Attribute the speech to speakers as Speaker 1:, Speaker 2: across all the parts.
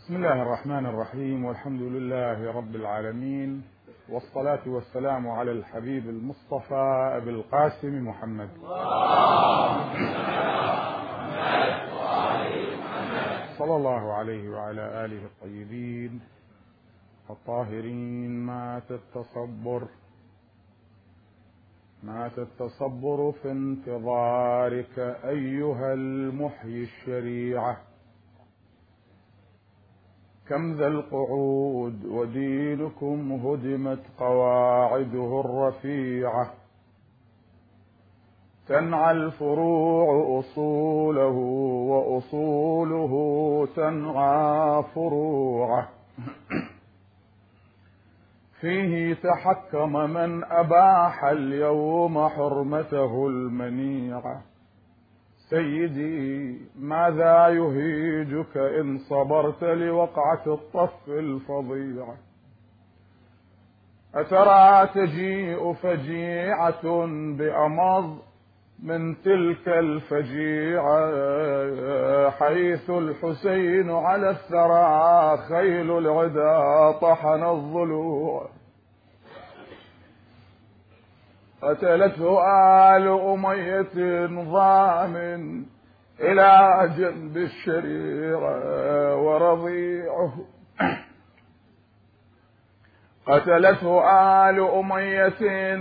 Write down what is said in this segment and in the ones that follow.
Speaker 1: بسم الله الرحمن الرحيم، والحمد لله رب العالمين، والصلاة والسلام على الحبيب المصطفى أبي القاسم محمد صلى الله عليه وعلى آله الطيبين الطاهرين. مات التصبر في انتظارك أيها المحيي الشريعة. كم ذا القعود ودينكم هدمت قواعده الرفيعة. تنعى الفروع أصوله وأصوله تنعى فروعه. فيه تحكم من أباح اليوم حرمته المنيعة. سيدي ماذا يهيجك إن صبرت لوقعة الطف الفظيعة. أترى تجيء فجيعة بأمض من تلك الفجيعة، حيث الحسين على الثرى خيل العدا طحن الضلوع. قتلته آل أمية ضامن إلى جنب الشريعة ورضيعه. قتلته آل أمية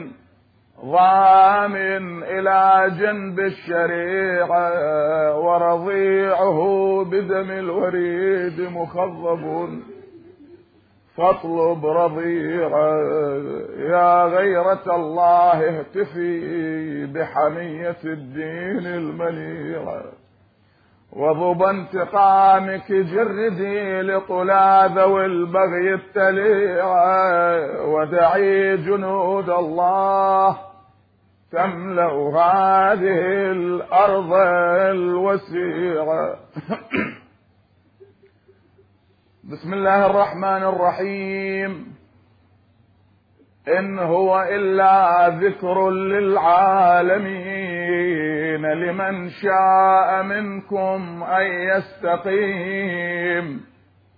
Speaker 1: ضامن إلى جنب الشريعة ورضيعه بدم الوريد مخضب. فاطلب رضيعا يا غيرة الله، اهتفي بحمية الدين المنيعة. وضب انتقامك جردي لطلا ذوي البغي التليعة. ودعي جنود الله تملأ هذه الأرض الوسيعة. بسم الله الرحمن الرحيم. إن هو إلا ذكر للعالمين، لمن شاء منكم أن يستقيم.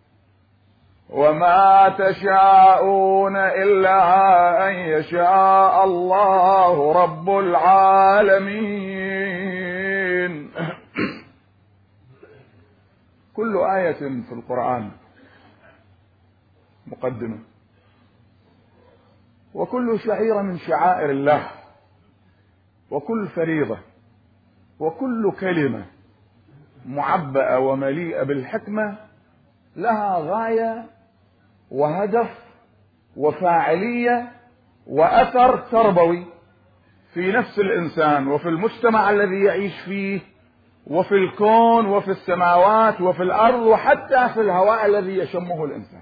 Speaker 1: وما تشاءون إلا أن يشاء الله رب العالمين. كل آية في القرآن مقدمة، وكل شعيرة من شعائر الله، وكل فريضة، وكل كلمة معبأة ومليئة بالحكمة لها غاية وهدف وفاعلية وأثر تربوي في نفس الإنسان وفي المجتمع الذي يعيش فيه وفي الكون وفي السماوات وفي الأرض وحتى في الهواء الذي يشمه الإنسان.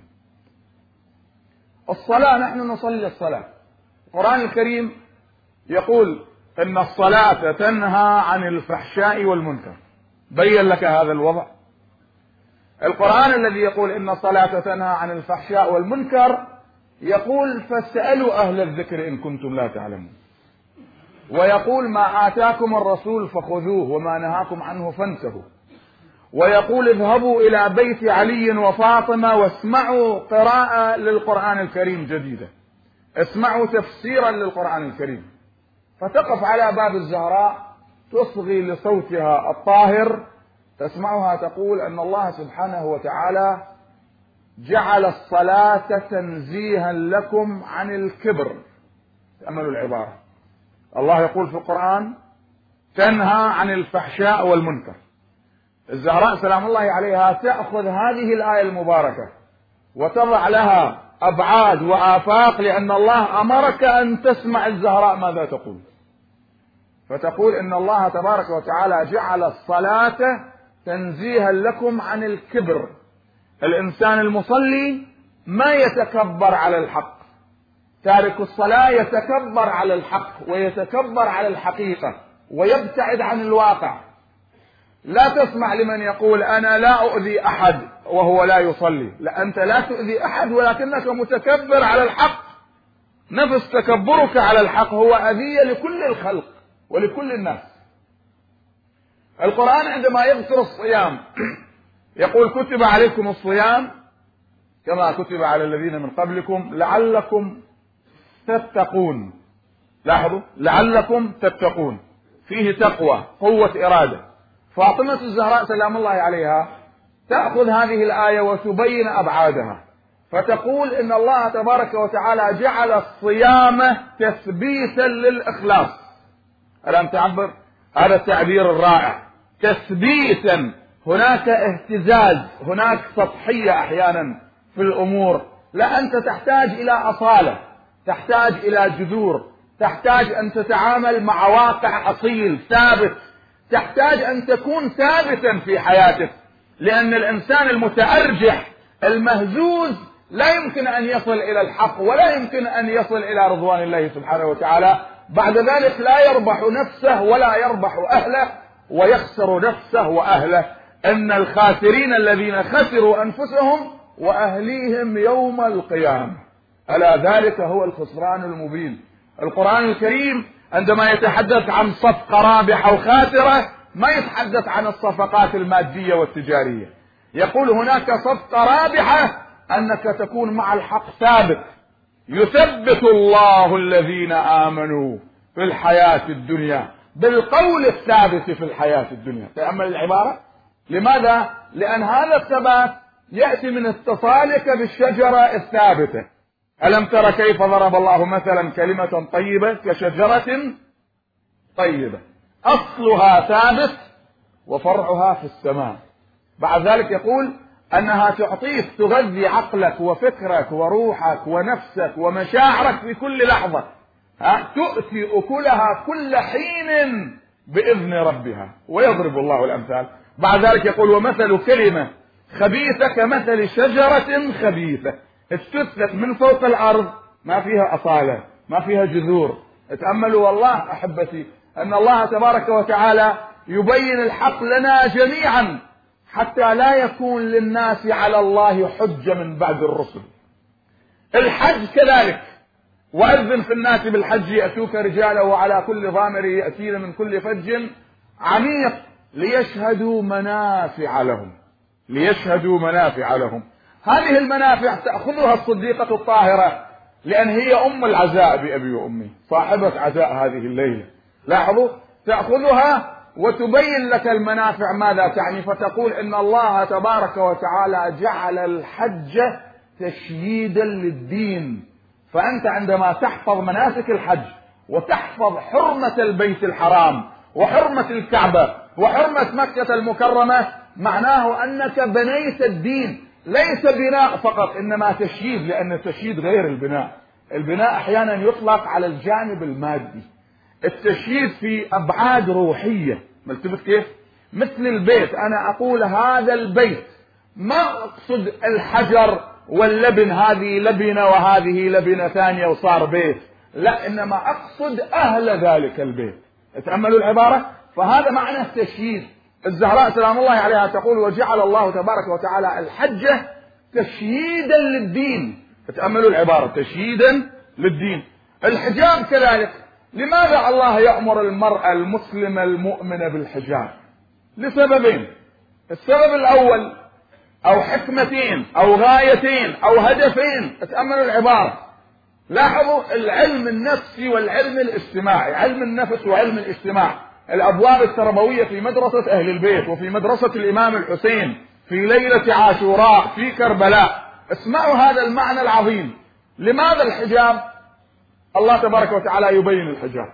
Speaker 1: الصلاة، نحن نصلي الصلاة. القرآن الكريم يقول إن الصلاة تنهى عن الفحشاء والمنكر. بين لك هذا الوضع. القرآن الذي يقول إن الصلاة تنهى عن الفحشاء والمنكر يقول فاسألوا أهل الذكر إن كنتم لا تعلمون. ويقول ما آتاكم الرسول فخذوه وما نهاكم عنه فانتهوا. ويقول اذهبوا إلى بيت علي وفاطمة واسمعوا قراءة للقرآن الكريم جديدة، اسمعوا تفسيرا للقرآن الكريم. فتقف على باب الزهراء تصغي لصوتها الطاهر، تسمعها تقول أن الله سبحانه وتعالى جعل الصلاة تنزيها لكم عن الكبر. تأملوا العبارة. الله يقول في القرآن تنهى عن الفحشاء والمنكر. الزهراء سلام الله عليها تأخذ هذه الآية المباركة وتضع لها أبعاد وآفاق، لأن الله أمرك أن تسمع الزهراء ماذا تقول. فتقول إن الله تبارك وتعالى جعل الصلاة تنزيها لكم عن الكبر. الإنسان المصلي ما يتكبر على الحق، تارك الصلاة يتكبر على الحق ويتكبر على الحقيقة ويبتعد عن الواقع. لا تسمع لمن يقول أنا لا أؤذي أحد وهو لا يصلي. لا، أنت لا تؤذي أحد ولكنك متكبر على الحق. نفس تكبرك على الحق هو أذية لكل الخلق ولكل الناس. القرآن عندما يذكر الصيام يقول كتب عليكم الصيام كما كتب على الذين من قبلكم لعلكم تتقون. لاحظوا، لعلكم تتقون، فيه تقوى، قوة إرادة. فاطمة الزهراء سلام الله عليها تأخذ هذه الآية وتبين أبعادها، فتقول إن الله تبارك وتعالى جعل الصيام تثبيتا للإخلاص. ألم تعبر؟ هذا التعبير الرائع، تثبيتا. هناك اهتزاز، هناك سطحية أحيانا في الأمور، لا، أنت تحتاج إلى أصالة، تحتاج إلى جذور، تحتاج أن تتعامل مع واقع أصيل ثابت، تحتاج أن تكون ثابتا في حياتك، لأن الإنسان المتأرجح المهزوز لا يمكن أن يصل إلى الحق ولا يمكن أن يصل إلى رضوان الله سبحانه وتعالى. بعد ذلك لا يربح نفسه ولا يربح أهله ويخسر نفسه وأهله. إن الخاسرين الذين خسروا أنفسهم وأهليهم يوم القيامة، ألا ذلك هو الخسران المبين. القرآن الكريم عندما يتحدث عن صفقة رابحة وخاسرة ما يتحدث عن الصفقات المادية والتجارية، يقول هناك صفقة رابحة أنك تكون مع الحق ثابت. يثبت الله الذين آمنوا في الحياة الدنيا بالقول الثابت في الحياة الدنيا. تأمل العبارة. لماذا؟ لأن هذا الثبات يأتي من اتصالك بالشجرة الثابتة. ألم تر كيف ضرب الله مثلا كلمة طيبة كشجرة طيبة أصلها ثابت وفرعها في السماء. بعد ذلك يقول أنها تعطيك، تغذي عقلك وفكرك وروحك ونفسك ومشاعرك في كل لحظة، تؤتي أكلها كل حين بإذن ربها، ويضرب الله الأمثال. بعد ذلك يقول ومثل كلمة خبيثة كمثل شجرة خبيثة استثت من فوق الأرض ما فيها أصالة، ما فيها جذور. اتأملوا والله أحبتي أن الله تبارك وتعالى يبين الحق لنا جميعا حتى لا يكون للناس على الله حجة من بعد الرسل. الحج كذلك، وأذن في الناس بالحج يأتوك رجالا وعلى كل ضامر يأتين من كل فج عميق ليشهدوا منافع لهم، ليشهدوا منافع لهم. هذه المنافع تأخذها الصديقة الطاهرة لأن هي أم العزاء بأبي وأمي، صاحبة عزاء هذه الليلة. لاحظوا، تأخذها وتبين لك المنافع ماذا تعني، فتقول إن الله تبارك وتعالى جعل الحج تشييدا للدين. فأنت عندما تحفظ مناسك الحج وتحفظ حرمة البيت الحرام وحرمة الكعبة وحرمة مكة المكرمة، معناه أنك بنيت الدين، ليس بناء فقط إنما تشييد، لأن التشييد غير البناء. البناء أحيانا يطلق على الجانب المادي، التشييد في أبعاد روحية. ملتفت كيف؟ مثل البيت، أنا أقول هذا البيت، ما أقصد الحجر واللبن، هذه لبنة وهذه لبنة ثانية وصار بيت، لا، إنما أقصد أهل ذلك البيت. اتأملوا العبارة. فهذا معنى التشييد. الزهراء سلام الله عليها تقول وجعل الله تبارك وتعالى الحج تشييدا للدين. اتأملوا العبارة، تشييدا للدين. الحجاب كذلك، لماذا الله يأمر المرأة المسلمة المؤمنة بالحجاب؟ لسببين. السبب الأول أو حكمتين أو غايتين أو هدفين. اتأملوا العبارة. لاحظوا العلم النفسي والعلم الاجتماعي، علم النفس وعلم الاجتماع، الأبواب التربوية في مدرسة أهل البيت وفي مدرسة الإمام الحسين في ليلة عاشوراء في كربلاء. اسمعوا هذا المعنى العظيم. لماذا الحجاب؟ الله تبارك وتعالى يبين الحجاب.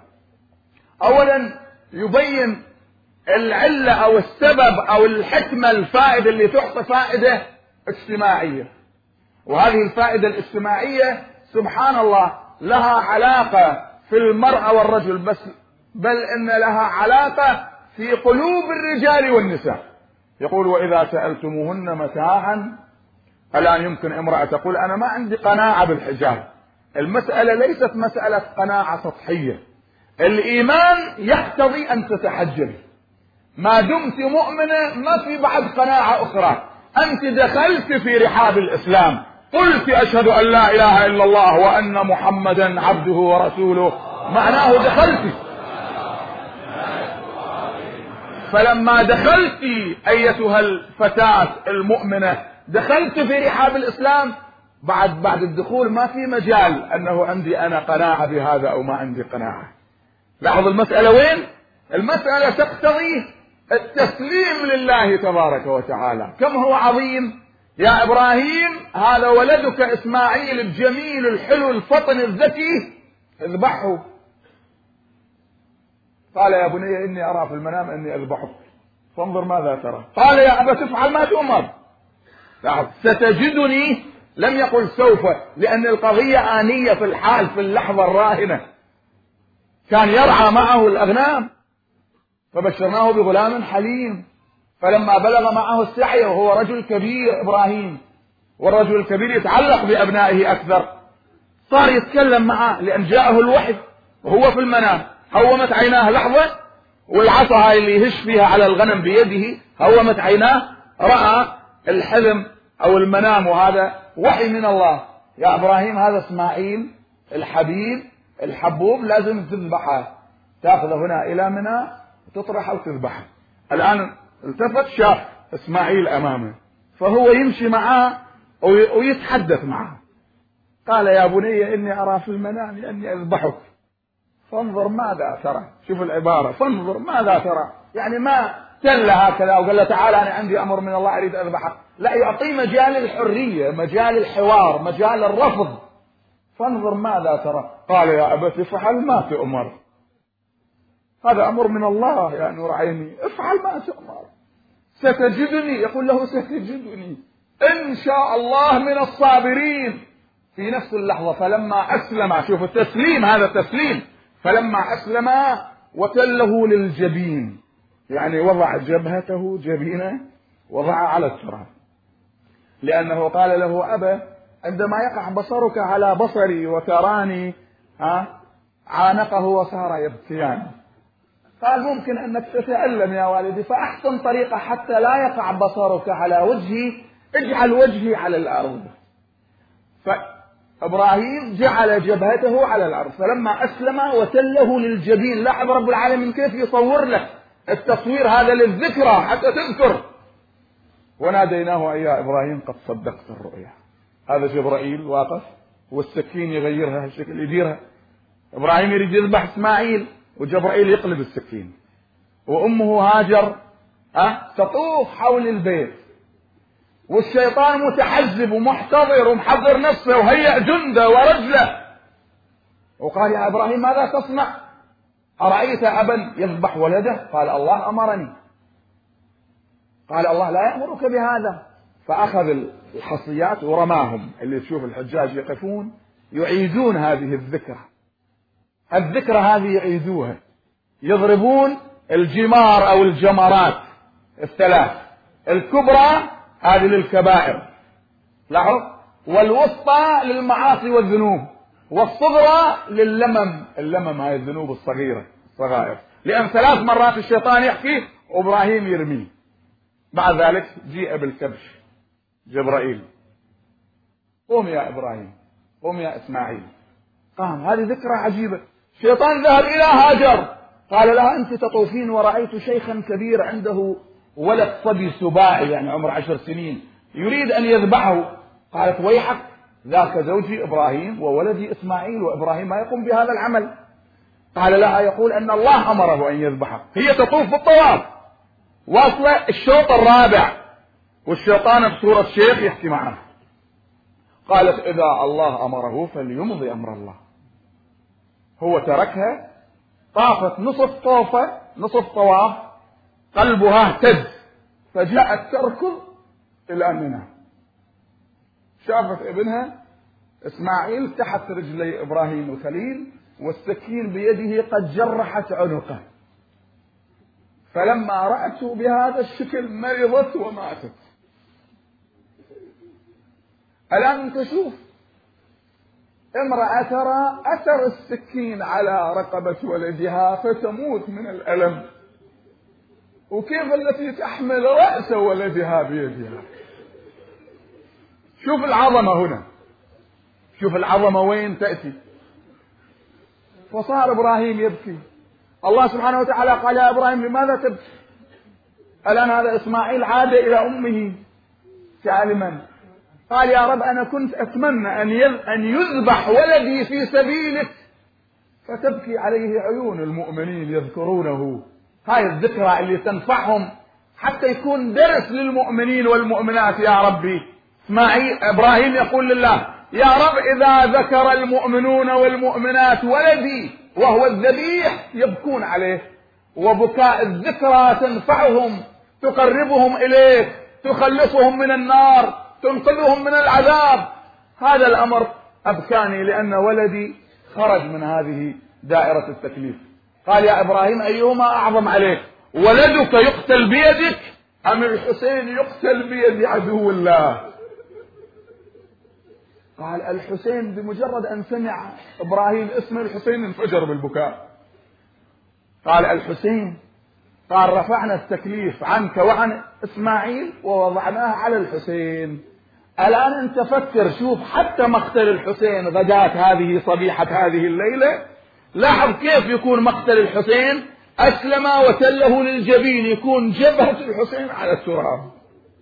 Speaker 1: أولا يبين العلة أو السبب أو الحكمة، الفائدة اللي تعطي فائدة اجتماعية، وهذه الفائدة الاجتماعية سبحان الله لها علاقة في المرأة والرجل بس، بل إن لها علاقة في قلوب الرجال والنساء. يقول وإذا سألتموهن متاعا. الآن يمكن امرأة تقول أنا ما عندي قناعة بالحجاب. المسألة ليست مسألة قناعة سطحية، الإيمان يقتضي أن تتحجبي ما دمت مؤمنة، ما في بعد قناعة أخرى. أنت دخلت في رحاب الإسلام، قلت أشهد أن لا إله إلا الله وأن محمدا عبده ورسوله، معناه دخلت. فلما دخلت أيتها الفتاة المؤمنة دخلت في رحاب الإسلام، بعد الدخول ما في مجال أنه عندي أنا قناعة بهذا أو ما عندي قناعة. لاحظ المسألة وين؟ المسألة تقتضي التسليم لله تبارك وتعالى. كم هو عظيم يا إبراهيم، هذا ولدك إسماعيل الجميل الحلو الفطن الذكي، اذبحه. قال يا بني إني أرى في المنام إني أذبحك فانظر ماذا ترى. قال يا أبا تفعل ما تؤمر. ستجدني، لم يقل سوف، لأن القضية آنية في الحال، في اللحظة الراهنة. كان يرعى معه الأغنام فبشرناه بغلام حليم، فلما بلغ معه السعي وهو رجل كبير إبراهيم، والرجل الكبير يتعلق بأبنائه أكثر، صار يتكلم معه لأن جاءه الوحي وهو في المنام. هومت عيناه لحظة، والعصا هاي اللي يهش فيها على الغنم بيده هومت عيناه، رأى الحلم أو المنام، وهذا وحي من الله. يا إبراهيم هذا إسماعيل الحبيب الحبوب، لازم تذبحه، تأخذه هنا إلى منى وتطرحه وتذبحه. الآن التفت شاف إسماعيل أمامه، فهو يمشي معه ويتحدث معه. قال يا بني إني أرى في المنام أني أذبحك فانظر ماذا ترى. شوف العبارة، فانظر ماذا ترى، يعني ما تل هكذا وقال له تعال أنا عندي أمر من الله أريد أذبحك، لا، يعطيه مجال الحرية، مجال الحوار، مجال الرفض. فانظر ماذا ترى. قال يا أبت افعل ما تؤمر، هذا أمر من الله يا نور عيني، افعل ما تؤمر، ستجدني، يقول له ستجدني إن شاء الله من الصابرين. في نفس اللحظة فلما أسلم، شوف التسليم، هذا التسليم، فلما أسلم وتله للجبين، يعني وضع جبهته جبينه وضع على التراب، لأنه قال له أبا عندما يقع بصرك على بصري وتراني عانقه وصار يبكيان. قال ممكن أنك تتألم يا والدي، فأحسن طريقة حتى لا يقع بصرك على وجهي اجعل وجهي على الأرض. فإبراهيم جعل جبهته على الأرض، فلما أسلم وتله للجبين. لاحظ رب العالمين كيف يصور لك التصوير هذا للذكرى حتى تذكر. وناديناه يا إبراهيم قد صدقت الرؤيا. هذا جبرائيل واقف والسكين يغيرها الشكل يديرها. إبراهيم يريد يذبح إسماعيل وجبرائيل يقلب السكين، وأمه هاجر تطوف حول البيت، والشيطان متحزب ومحتضر ومحضر نفسه وهيأ جنده ورجله، وقال يا إبراهيم ماذا تصنع؟ أرأيت أبا يذبح ولده؟ قال الله أمرني. قال الله لا يأمرك بهذا. فأخذ الحصيات ورماهم، اللي تشوف الحجاج يقفون يعيدون هذه الذكرى هذه يعيدوها، يضربون الجمار أو الجمرات الثلاث، الكبرى هذه للكبائر لاحظ، والوسطى للمعاصي والذنوب، والصغرى اللمم هاي الذنوب الصغائر، لأن 3 مرات الشيطان يحكي وإبراهيم يرميه. بعد ذلك جيء بالكبش جبرائيل، قوم يا إبراهيم، قوم يا إسماعيل. قام. هذه ذكرى عجيبة. الشيطان ذهب إلى هاجر، قال لها أنت تطوفين ورأيت شيخا كبير عنده ولد صبي سباعي، يعني عمر 10 سنين، يريد أن يذبحه. قالت ويحك، ذاك زوجي إبراهيم وولدي إسماعيل، وإبراهيم ما يقوم بهذا العمل. قال لها يقول أن الله أمره أن يذبحه. هي تطوف بالطواف واصلة الشوط الرابع، والشيطان بصورة شيخ يحكي معه. قالت إذا الله أمره فليمضي أمر الله. هو تركها، طافت نصف طواف، قلبها اهتز، فجاءت تركض إلى منى، شافت ابنها إسماعيل تحت رجلي إبراهيم الخليل والسكين بيده قد جرحت عنقه، فلما رأته بهذا الشكل مرضت وماتت. الآن تشوف امرأة ترى أثر السكين على رقبة ولدها فتموت من الألم، وكيف التي تحمل رأس ولدها بيدها. شوف العظمة هنا، شوف العظمة وين تأتي. فصار إبراهيم يبكي. الله سبحانه وتعالى قال يا إبراهيم لماذا تبكي؟ الآن هذا إسماعيل عاد إلى أمه سالما، قال يا رب أنا كنت أتمنى أن يذبح ولدي في سبيلك فتبكي عليه عيون المؤمنين يذكرونه. هاي الذكرى اللي تنفعهم حتى يكون درس للمؤمنين والمؤمنات. يا ربي إبراهيم يقول لله يا رب إذا ذكر المؤمنون والمؤمنات ولدي وهو الذبيح يبكون عليه، وبكاء الذكرى تنفعهم، تقربهم إليك، تخلصهم من النار، تنقذهم من العذاب. هذا الأمر أبكاني لأن ولدي خرج من هذه دائرة التكليف. قال يا إبراهيم أيهما أعظم عليك، ولدك يقتل بيدك أم الحسين يقتل بيد عدو الله؟ قال الحسين. بمجرد أن سمع إبراهيم اسم الحسين انفجر بالبكاء. قال الحسين. قال رفعنا التكليف عنك وعن إسماعيل ووضعناه على الحسين. الآن أنت فكر، شوف حتى مقتل الحسين غداة هذه صبيحة هذه الليلة، لاحظ كيف يكون مقتل الحسين أسلم وتله للجبين، يكون جبهة الحسين على التراب.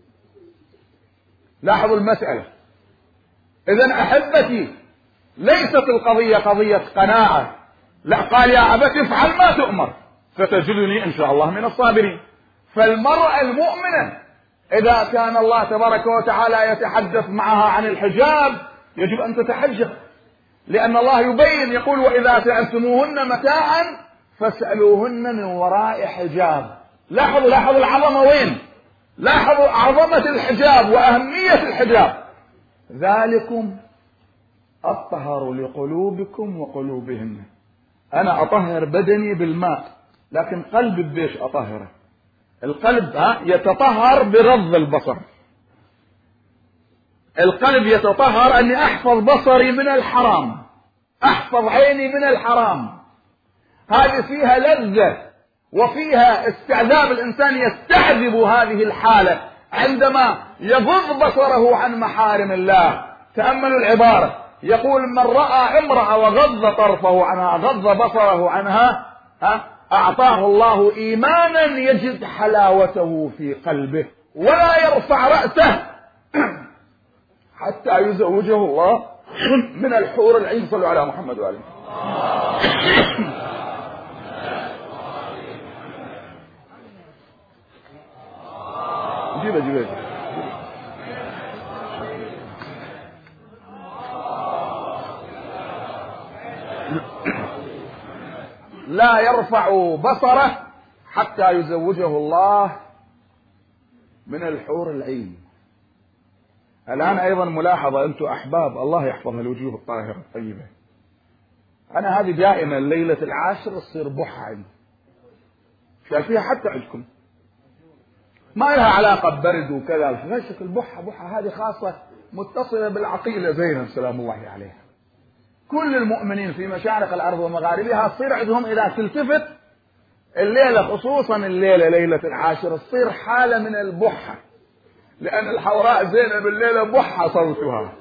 Speaker 1: لاحظوا المسألة. إذن أحبتي ليست القضية قضية قناعة، لا، قال يا أبت افعل ما تؤمر ستجدني إن شاء الله من الصابرين. فالمرأة المؤمنة إذا كان الله تبارك وتعالى يتحدث معها عن الحجاب يجب أن تتحجب، لأن الله يبين يقول وإذا سألتموهن متاعا فاسألوهن من وراء حجاب. لاحظوا العظمة وين، لاحظوا عظمة الحجاب وأهمية الحجاب. ذلكم أطهر لقلوبكم وقلوبهن. أنا أطهر بدني بالماء، لكن قلبي بيش أطهره. القلب يتطهر بغض البصر. القلب يتطهر أني أحفظ بصري من الحرام، أحفظ عيني من الحرام. هذه فيها لذة وفيها استعذاب. الإنسان يستعذب هذه الحالة عندما يغض بصره عن محارم الله. تأملوا العبارة، يقول من رأى امرأة وغض طرفه عنها، غض بصره عنها، أعطاه الله إيمانا يجد حلاوته في قلبه ولا يرفع رأسه حتى يزوجه الله من الحور العين. صلوا على محمد وآله. جيبه لا يرفع بصره حتى يزوجه الله من الحور العين. الآن أيضا ملاحظة أنتم أحباب الله يحفظ الوجوه الطاهرة الطيبة. أنا هذه دائما ليلة العاشر تصير بحة عندي، شايفيها حتى عندكم، ما لها علاقة ببرد وكذا، فشك البحة هذه خاصة متصلة بالعقيلة زينب سلام الله عليها. كل المؤمنين في مشارق الأرض ومغاربها تصير عندهم إذا تلتفت الليلة، خصوصا الليلة ليلة العاشر، تصير حالة من البحة، لأن الحوراء زينب الليلة بحة صوتها،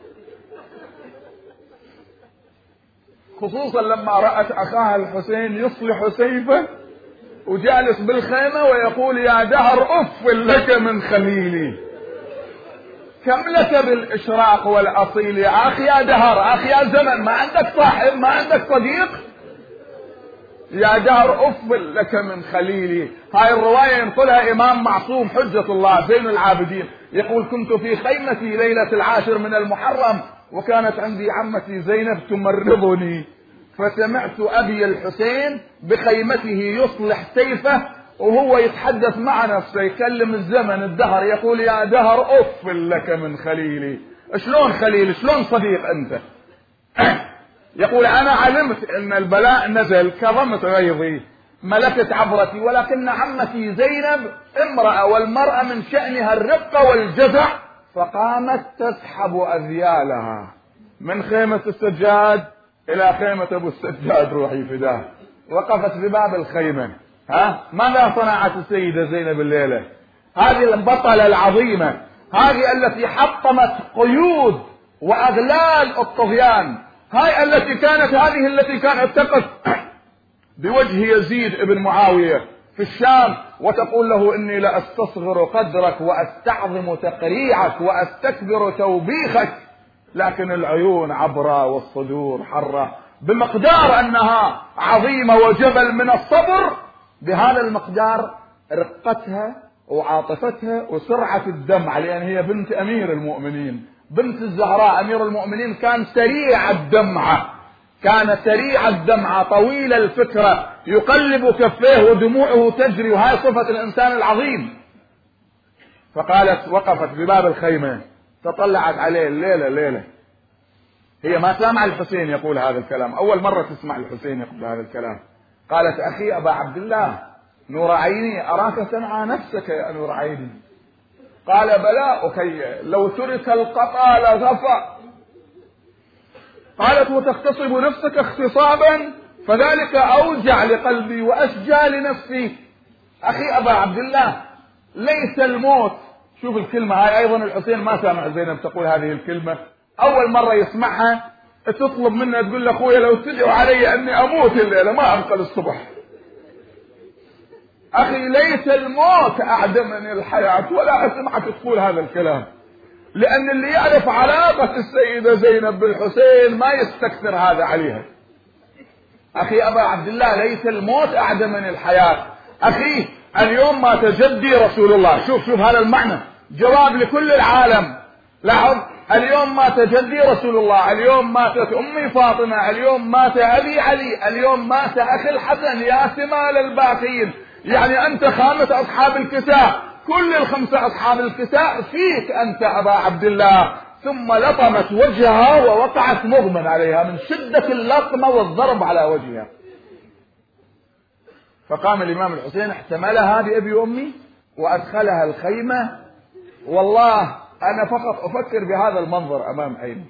Speaker 1: خصوصا لما رأت أخاها الحسين يصلح سيفه وجالس بالخيمة ويقول يا دهر أف لك من خليلي، كم لك بالإشراق والأصيل يا أخي يا دهر، أخي يا زمن، ما عندك صاحب، ما عندك صديق، يا دهر أف لك من خليلي. هاي الرواية ينقلها إمام معصوم حجة الله زين العابدين، يقول كنت في خيمتي ليلة العاشر من المحرم وكانت عندي عمتي زينب تمرضني، فسمعت أبي الحسين بخيمته يصلح سيفه وهو يتحدث مع نفسه، يكلم الزمن الدهر، يقول يا دهر أف لك من خليلي. شلون خليل؟ شلون صديق أنت؟ يقول أنا علمت أن البلاء نزل كظمت غيظي ملكت عبرتي، ولكن عمتي زينب امرأة، والمرأة من شأنها الرقة والجزع، فقامت تسحب أذيالها من خيمة السجاد إلى خيمة أبو السجاد روحي فداه، وقفت بباب الخيمة. ماذا صنعت السيدة زينب الليلة؟ هذه البطلة العظيمة، هذه التي حطمت قيود وأغلال الطغيان، هذه التي كانت تقف بوجه يزيد ابن معاوية في الشام وتقول له إني لأستصغر قدرك وأستعظم تقريعك وأستكبر توبيخك، لكن العيون عبرة والصدور حرة، بمقدار أنها عظيمة وجبل من الصبر، بهذا المقدار رقتها وعاطفتها وسرعة الدمع، لأن هي بنت أمير المؤمنين، بنت الزهراء أمير المؤمنين، كان سريع الدمعة، كان سريع الدمعة طويل الفكرة، يقلب كفيه ودموعه تجري، وهي صفة الإنسان العظيم. فقالت وقفت بباب الخيمة تطلعت عليه الليلة، هي ما سمع الحسين يقول هذا الكلام، أول مرة تسمع الحسين يقول هذا الكلام. قالت أخي أبا عبد الله نور عيني أراك تنعى نفسك يا نور عيني. قال بلى أخي لو ترك القطا لغفى. قالت وتغتصب نفسك اغتصابا فذلك أوجع لقلبي وأشجى لنفسي. أخي أبا عبد الله ليس الموت، شوف الكلمة هاي أيضا الحسين ما سامع زينب تقول هذه الكلمة، أول مرة يسمعها تطلب منه تقول له أخويا لو تدعو علي أني أموت الليلة ما أبقى للصبح. أخي ليس الموت أعدم من الحياة، ولا أسمعك تقول هذا الكلام، لأن اللي يعرف علاقة السيدة زينب بالحسين ما يستكثر هذا عليها. أخي أبا عبد الله ليس الموت أعدم من الحياة. أخي اليوم مات جدي رسول الله، شوف هذا المعنى، جواب لكل العالم. لاحظ، اليوم مات جدي رسول الله، اليوم ماتت أمي فاطمة، اليوم مات أبي علي، اليوم مات أخي الحسن، يا سمال الباقين، يعني أنت خامة أصحاب الكساء، كل الخمسة أصحاب الكساء فيك أنت أبا عبد الله. ثم لطمت وجهها ووقعت مغمى عليها من شدة اللطمة والضرب على وجهها. فقام الإمام الحسين احتملها بأبي وأمي وأدخلها الخيمة. والله أنا فقط أفكر بهذا المنظر أمام عيني.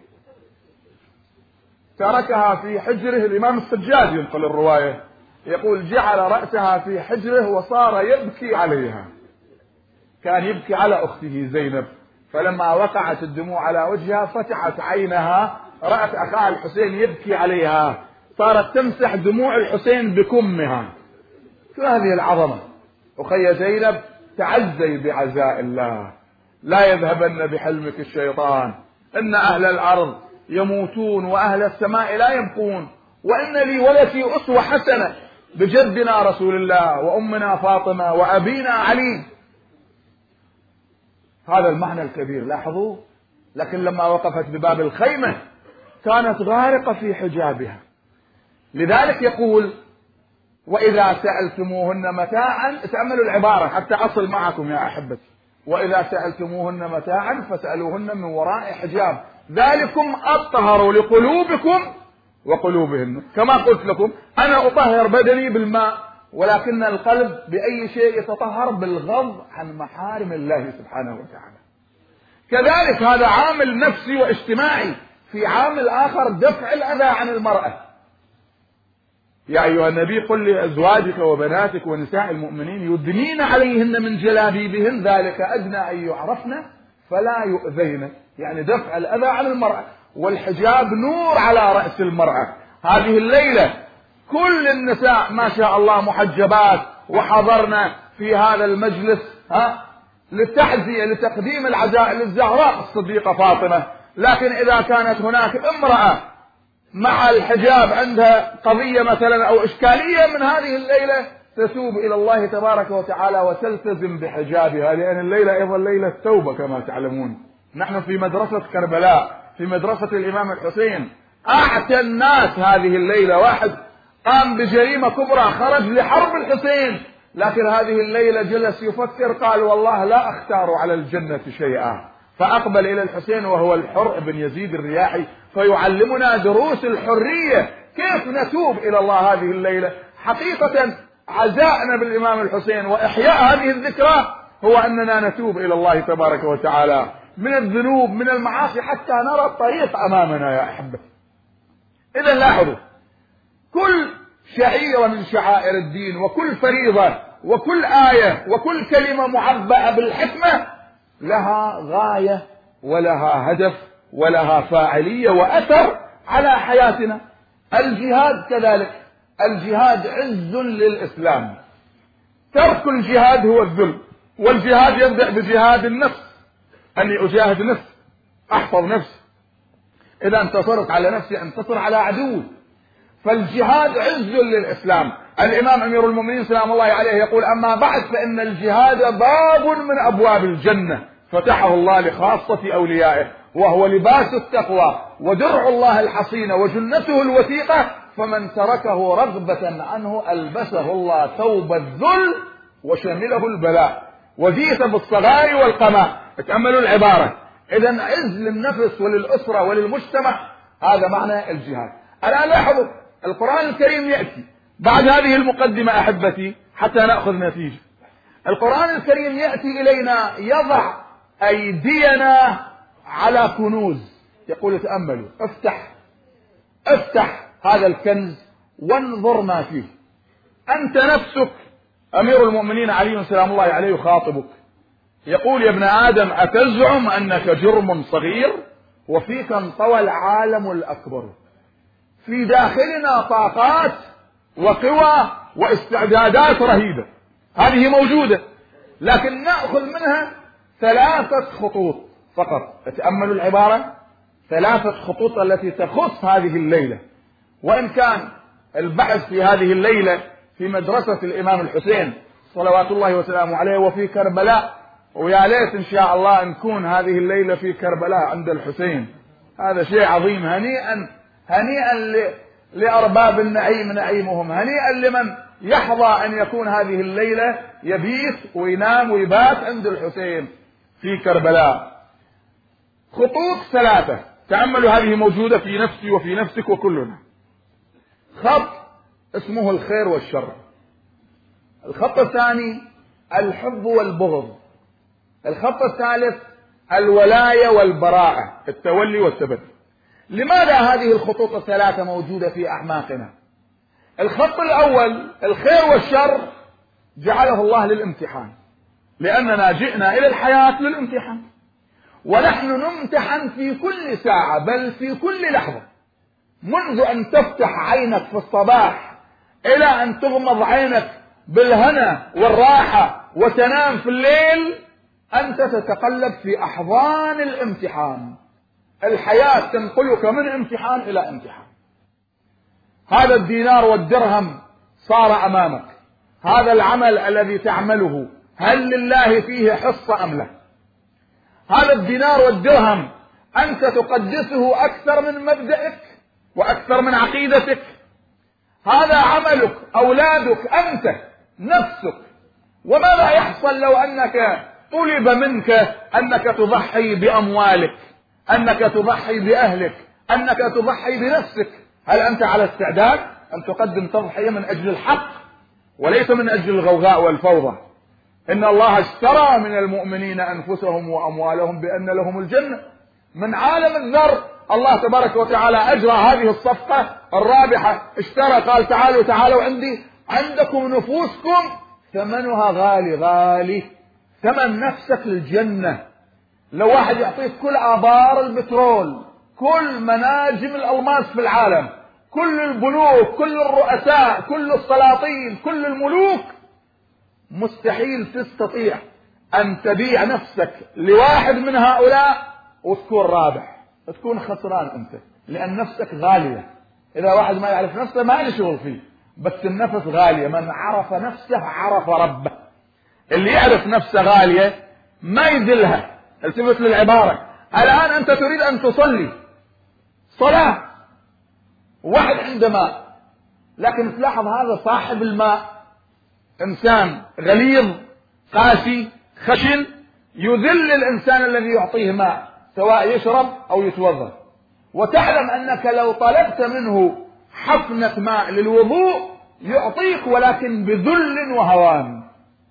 Speaker 1: تركها في حجره، الإمام السجاد ينقل الرواية يقول جعل رأسها في حجره وصار يبكي عليها، كان يبكي على أخته زينب، فلما وقعت الدموع على وجهها فتحت عينها، رأت أخاها الحسين يبكي عليها، صارت تمسح دموع الحسين بكمها. شو هذه العظمة؟ أخي زينب تعزي بعزاء الله، لا يذهبن بحلمك الشيطان، إن أهل الأرض يموتون وأهل السماء لا يبقون، وإن لي ولك أسوة حسنة بجدنا رسول الله وأمنا فاطمة وأبينا علي. هذا المعنى الكبير لاحظوا. لكن لما وقفت بباب الخيمة كانت غارقة في حجابها، لذلك يقول وإذا سألتموهن متاعا، تأملوا العبارة حتى أصل معكم يا أحبتي، وإذا سألتموهن متاعا فسألوهن من وراء حجاب ذلكم أطهر لقلوبكم وقلوبهن. كما قلت لكم أنا أطهر بدني بالماء، ولكن القلب بأي شيء يتطهر؟ بالغض عن محارم الله سبحانه وتعالى. كذلك هذا عامل نفسي واجتماعي. في عامل آخر دفع الأذى عن المرأة. يا أيها النبي قل لأزواجك وبناتك ونساء المؤمنين يدنين عليهن من جلابيبهن ذلك أدنى أن يعرفن فلا يؤذين، يعني دفع الأذى عن المرأة. والحجاب نور على رأس المرأة. هذه الليلة كل النساء ما شاء الله محجبات، وحضرنا في هذا المجلس للتعزية لتقديم العزاء للزهراء الصديقة فاطمة. لكن إذا كانت هناك امرأة مع الحجاب عندها قضية مثلا أو إشكالية من هذه الليلة، تتوب إلى الله تبارك وتعالى وتلتزم بحجابها، لأن الليلة أيضا ليلة توبة كما تعلمون. نحن في مدرسة كربلاء، في مدرسة الإمام الحسين، أعتى الناس هذه الليلة. واحد قام بجريمة كبرى، خرج لحرب الحسين، لكن هذه الليلة جلس يفكر، قال والله لا أختار على الجنة شيئا، فأقبل إلى الحسين وهو الحر بن يزيد الرياحي، فيعلمنا دروس الحرية، كيف نتوب إلى الله هذه الليلة. حقيقة عزاءنا بالإمام الحسين وإحياء هذه الذكرى هو أننا نتوب إلى الله تبارك وتعالى من الذنوب من المعاصي حتى نرى الطريق أمامنا يا أحبة. إذا لاحظوا، كل شعيرة من شعائر الدين وكل فريضة وكل آية وكل كلمة معبأة بالحكمة لها غاية ولها هدف ولها فاعلية وأثر على حياتنا. الجهاد كذلك، الجهاد عز للإسلام، ترك الجهاد هو الذل، والجهاد يبدأ بجهاد النفس، أني أجاهد نفسي، أحفظ نفسي، إذا انتصرت على نفسي انتصر على عدوي. فالجهاد عز للإسلام. الإمام أمير المؤمنين سلام الله عليه يقول: أما بعد فإن الجهاد باب من أبواب الجنة فتحه الله لخاصة أوليائه، وهو لباس التقوى ودرع الله الحصين وجنته الوثيقة، فمن تركه رغبة عنه ألبسه الله ثوب الذل وشمله البلاء وجيت بالصغار والقماء. تأملوا العبارة. إذن عز للنفس وللأسرة وللمجتمع، هذا معنى الجهاد. الآن لاحظوا القرآن الكريم يأتي بعد هذه المقدمة أحبتي حتى نأخذ نتيجة. القرآن الكريم يأتي إلينا يضع أيدينا على كنوز، يقول: تأملوا، افتح هذا الكنز وانظر ما فيه. أنت نفسك أمير المؤمنين علي سلام الله عليه يخاطبك، يقول: يا ابن آدم أتزعم أنك جرم صغير وفيك انطوى العالم الأكبر. في داخلنا طاقات وقوى واستعدادات رهيبة، هذه موجودة، لكن نأخذ منها 3 خطوط فقط. تأملوا العبارة: 3 خطوط التي تخص هذه الليلة. وإن كان البحث في هذه الليلة في مدرسة الإمام الحسين صلوات الله وسلامه عليه وفي كربلاء، ويا ليت إن شاء الله نكون هذه الليلة في كربلاء عند الحسين، هذا شيء عظيم. هنيئا لأرباب النعيم نعيمهم، هنيئا لمن يحظى أن يكون هذه الليلة يبيت وينام ويبات عند الحسين في كربلاء. خطوط 3 تأملوا، هذه موجودة في نفسي وفي نفسك وكلنا. خط اسمه الخير والشر. الخط الثاني الحب والبغض. الخط الثالث الولاية والبراءة، التولي والتبدي. لماذا هذه الخطوط ال3 موجودة في أعماقنا؟ الخط الأول الخير والشر جعله الله للامتحان، لأننا جئنا إلى الحياة للامتحان، ونحن نمتحن في كل ساعة بل في كل لحظة، منذ أن تفتح عينك في الصباح إلى أن تغمض عينك بالهنا والراحة وتنام في الليل، أنت تتقلب في أحضان الامتحان. الحياة تنقلك من امتحان إلى امتحان. هذا الدينار والدرهم صار أمامك، هذا العمل الذي تعمله هل لله فيه حصة أم لا؟ هذا الدينار والدرهم أنت تقدسه أكثر من مبدأك وأكثر من عقيدتك. هذا عملك، أولادك، أنت نفسك. وماذا يحصل لو أنك طلب منك أنك تضحي بأموالك، أنك تضحي بأهلك، أنك تضحي بنفسك؟ هل أنت على استعداد أن تقدم تضحية من أجل الحق وليس من أجل الغوغاء والفوضى؟ إن الله اشترى من المؤمنين أنفسهم وأموالهم بأن لهم الجنة. من عالم الذر الله تبارك وتعالى أجرى هذه الصفقة الرابحة، اشترى، قال: تعالوا عندي، عندكم نفوسكم ثمنها غالي، ثمن نفسك للجنة. لو واحد يعطيك كل آبار البترول، كل مناجم الألماس في العالم، كل البنوك، كل الرؤساء، كل السلاطين، كل الملوك، مستحيل تستطيع أن تبيع نفسك لواحد من هؤلاء وتكون رابح، تكون خسران أنت، لأن نفسك غالية. إذا واحد ما يعرف نفسه ما له شغل فيه، بس النفس غالية. من عرف نفسه عرف ربه. اللي يعرف نفسه غالية ما يذلها. التفت للعبارة. الآن أنت تريد أن تصلي صلاة، واحد عنده ماء، لكن تلاحظ هذا صاحب الماء إنسان غليظ قاسي خشن، يذل الإنسان الذي يعطيه ماء سواء يشرب أو يتوضأ. وتعلم أنك لو طلبت منه حفنة ماء للوضوء يعطيك، ولكن بذل وهوان.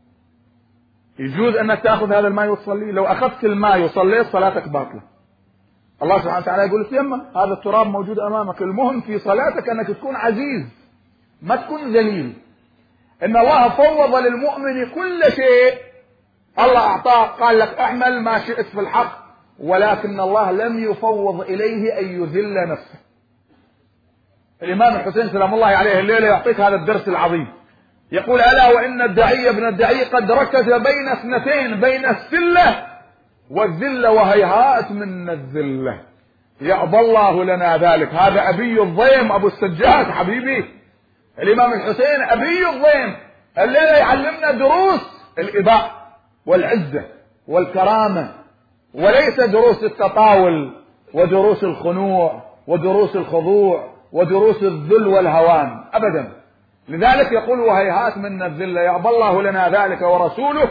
Speaker 1: يجوز أنك تأخذ هذا الماء وتصلي؟ لو أخذت الماء وصليت صلاتك باطلة. الله سبحانه وتعالى يقول: تيمم، هذا التراب موجود أمامك، المهم في صلاتك أنك تكون عزيز ما تكون ذليل. إن الله فوض للمؤمن كل شيء. الله أعطاه، قال لك اعمل ما شئت في الحق، ولكن الله لم يفوض إليه أن يذل نفسه. الإمام الحسين سلام الله عليه الليلة يعطيك هذا الدرس العظيم. يقول ألا وإن الدعي ابن الدعي قد ركز بين اثنتين، بين السلة والذلة، وهيهات من الذلة، يأبى الله لنا ذلك. هذا أبي الضيم أبو السجاد حبيبي الإمام الحسين، أبي الضيم الليلة يعلمنا دروس الإباء والعزة والكرامة، وليس دروس التطاول ودروس الخنوع ودروس الخضوع ودروس الذل والهوان أبدا. لذلك يقول وهيهات من الذلة، يأبى الله لنا ذلك ورسوله،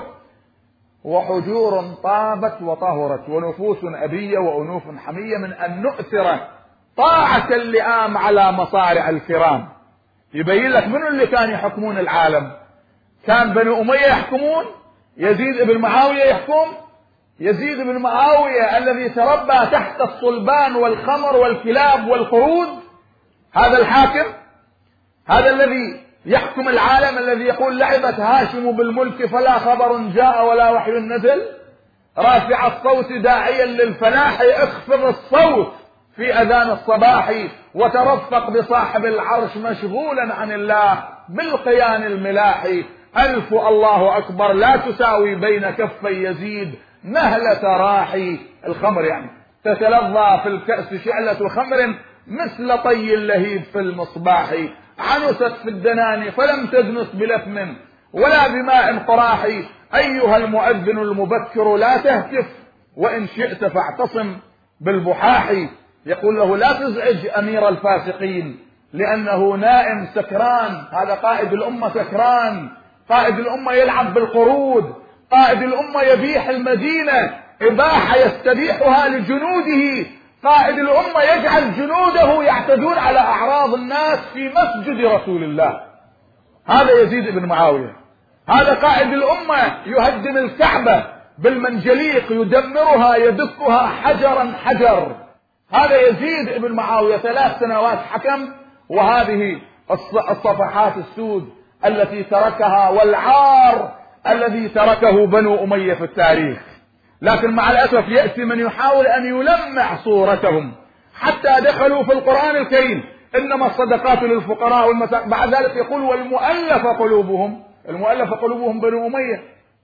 Speaker 1: وحجور طابت وطهرت ونفوس أبية وأنوف حمية من أن نؤثر طاعة اللئام على مصارع الكرام. يبين لك من اللي كان يحكمون العالم. كان بنو أمية يحكمون، يزيد بن معاوية يحكم. يزيد بن معاوية الذي تربى تحت الصلبان والخمر والكلاب والقرود، هذا الحاكم، هذا الذي يحكم العالم، الذي يقول لعبت هاشم بالملك فلا خبر جاء ولا وحي نزل، رافع الصوت داعيا للفلاح، اخفض الصوت في أذان الصباح وترفق بصاحب العرش مشغولا عن الله بالقيان الملاحي، ألف الله أكبر لا تساوي بين كفي يزيد نهلة راحي الخمر، يعني تتلظى في الكأس شعلة خمر مثل طي اللهيب في المصباح، عنست في الدنان فلم تدنس بلثم ولا بماء قراحي، أيها المؤذن المبكر لا تهتف وإن شئت فاعتصم بالبحاح. يقول له لا تزعج أمير الفاسقين لأنه نائم سكران، هذا قائد الأمة سكران، قائد الأمة يلعب بالقرود، قائد الأمة يبيح المدينة إباحة يستبيحها لجنوده، قائد الأمة يجعل جنوده يعتدون على أعراض الناس في مسجد رسول الله. هذا يزيد بن معاوية، هذا قائد الأمة يهدم الكعبة بالمنجليق، يدمرها يدكها حجرا حجر. هذا يزيد بن معاوية 3 سنوات حكم، وهذه الصفحات السود التي تركها والعار الذي تركه بنو أمية في التاريخ. لكن مع الأسف يأتي من يحاول أن يلمع صورتهم حتى دخلوا في القرآن الكريم إنما الصدقات للفقراء والمساكين، بعد ذلك يقول والمؤلف قلوبهم، المؤلف قلوبهم بنو أمية،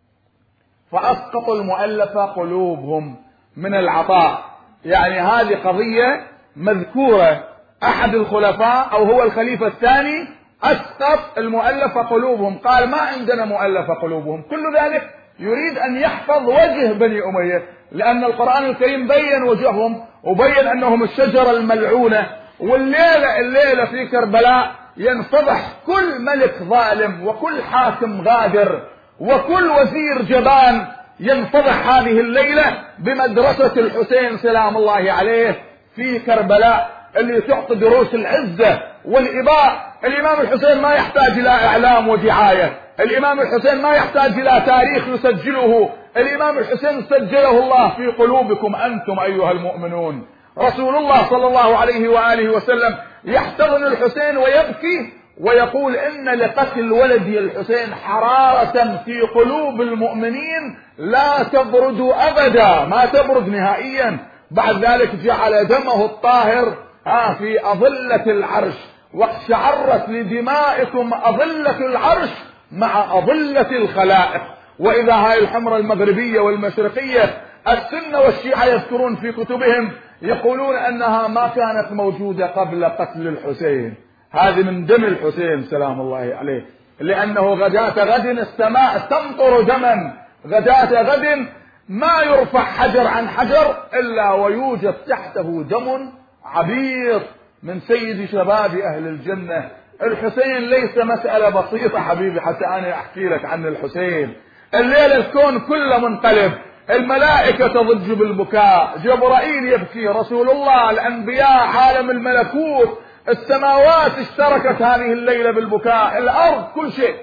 Speaker 1: فأسقطوا المؤلف قلوبهم من العطاء. يعني هذه قضية مذكورة، أحد الخلفاء أو هو الخليفة الثاني أسقط المؤلف قلوبهم، قال ما عندنا مؤلف قلوبهم. كل ذلك يريد أن يحفظ وجه بني أمية، لأن القرآن الكريم بين وجههم وبين أنهم الشجرة الملعونة. والليلة في كربلاء ينفضح كل ملك ظالم وكل حاكم غادر وكل وزير جبان، ينفضح هذه الليلة بمدرسة الحسين سلام الله عليه في كربلاء اللي تعطي دروس العزة والإباء. الإمام الحسين ما يحتاج إلى إعلام ودعاية، الإمام الحسين ما يحتاج إلى تاريخ يسجله، الإمام الحسين سجله الله في قلوبكم أنتم أيها المؤمنون. رسول الله صلى الله عليه وآله وسلم يحتضن الحسين ويبكي ويقول إن لقتل ولدي الحسين حرارة في قلوب المؤمنين لا تبرد أبدا، ما تبرد نهائيا. بعد ذلك جعل دمه الطاهر في أظلة العرش، واقشعرت لدمائكم أظلة العرش مع أظلة الخلائق. وإذا هاي الحمرة المغربية والمشرقية السنة والشيعة يذكرون في كتبهم يقولون أنها ما كانت موجودة قبل قتل الحسين، هذه من دم الحسين سلام الله عليه، لأنه غداة غد السماء تمطر دما، غداة غد ما يرفع حجر عن حجر إلا ويوجد تحته دم عبيط من سيد شباب أهل الجنة. الحسين ليس مسألة بسيطة حبيبي حتى أنا أحكي لك عن الحسين. الليلة الكون كله منقلب، الملائكة تضج بالبكاء، جبرائيل يبكي، رسول الله، الأنبياء، عالم الملكوت، السماوات اشتركت هذه الليلة بالبكاء، الأرض، كل شيء.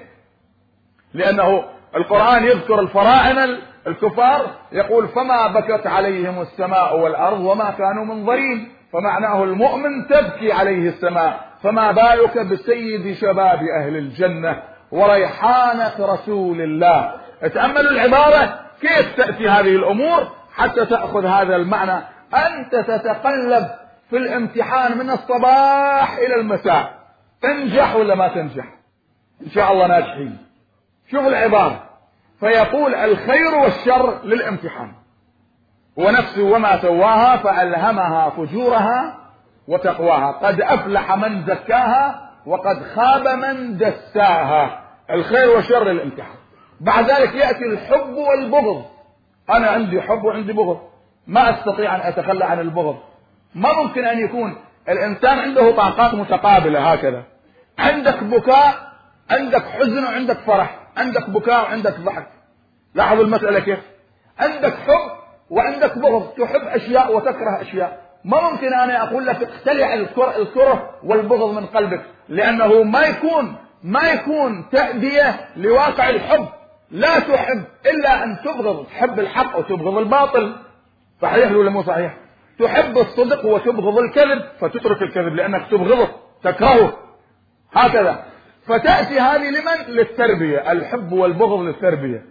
Speaker 1: لأنه القرآن يذكر الفراعنة الكفار يقول فما بكت عليهم السماء والأرض وما كانوا منظرين، فمعناه المؤمن تبكي عليه السماء، فما بالك بسيد شباب أهل الجنة وريحانة رسول الله. اتأملوا العبارة كيف تأتي هذه الأمور حتى تأخذ هذا المعنى. أنت تتقلب في الامتحان من الصباح إلى المساء، تنجح ولا ما تنجح، إن شاء الله ناجحين. شوف العبارة، فيقول الخير والشر للامتحان، ونفس وما سواها فألهمها فجورها وتقواها، قد أفلح من زكاها وقد خاب من دساها. الخير والشر للامتحان. بعد ذلك يأتي الحب والبغض. أنا عندي حب وعندي بغض، ما أستطيع أن أتخلى عن البغض. ما ممكن أن يكون الإنسان عنده طاقات متقابلة هكذا، عندك بكاء، عندك حزن وعندك فرح، عندك بكاء وعندك ضحك. لاحظوا المسألة كيف، عندك حب وعندك بغض، تحب أشياء وتكره أشياء. ما ممكن أنا أقول لك اقتلع الكره والبغض من قلبك، لأنه ما يكون تأدية لواقع الحب. لا تحب إلا أن تبغض، تحب الحق وتبغض الباطل، صحيح ولا مو صحيح؟ تحب الصدق وتبغض الكذب فتترك الكذب لأنك تبغضه تكرهه، هكذا. فتأتي هذه لمن؟ للتربية، الحب والبغض للتربية.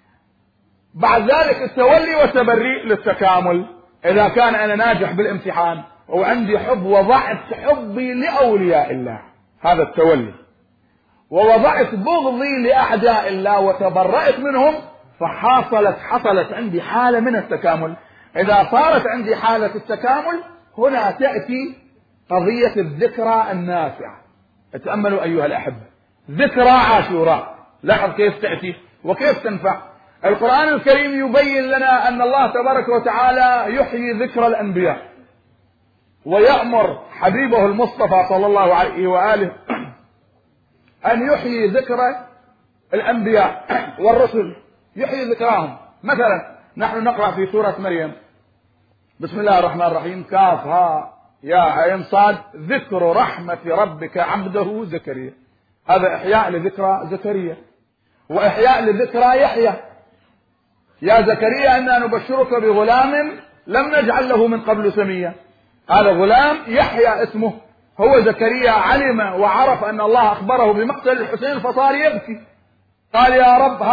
Speaker 1: بعد ذلك التولي والتبري للتكامل. إذا كان أنا ناجح بالامتحان وعندي حب، وضعت حبي لأولياء الله، هذا التولي، ووضعت بغضي لأعداء الله وتبرأت منهم، حصلت عندي حالة من التكامل. إذا صارت عندي حالة التكامل، هنا تأتي قضية الذكرى النافعة. اتأملوا أيها الأحبة، ذكرى عاشوراء، لاحظ كيف تأتي وكيف تنفع. القرآن الكريم يبين لنا أن الله تبارك وتعالى يحيي ذكرى الأنبياء، ويأمر حبيبه المصطفى صلى الله عليه وآله أن يحيي ذكرى الأنبياء والرسل، يحيي ذكراهم. مثلا نحن نقرأ في سورة مريم بسم الله الرحمن الرحيم، كاف ها يا عين صاد، ذكر رحمة ربك عبده زكريا. هذا إحياء لذكرى زكريا، وإحياء لذكرى يحيى. يا زكريا إنا نبشرك بغلام لم نجعل له من قبل سميا. هذا غلام يحيى اسمه، هو زكريا علم وعرف أن الله أخبره بمقتل الحسين فصار يبكي، قال يا رب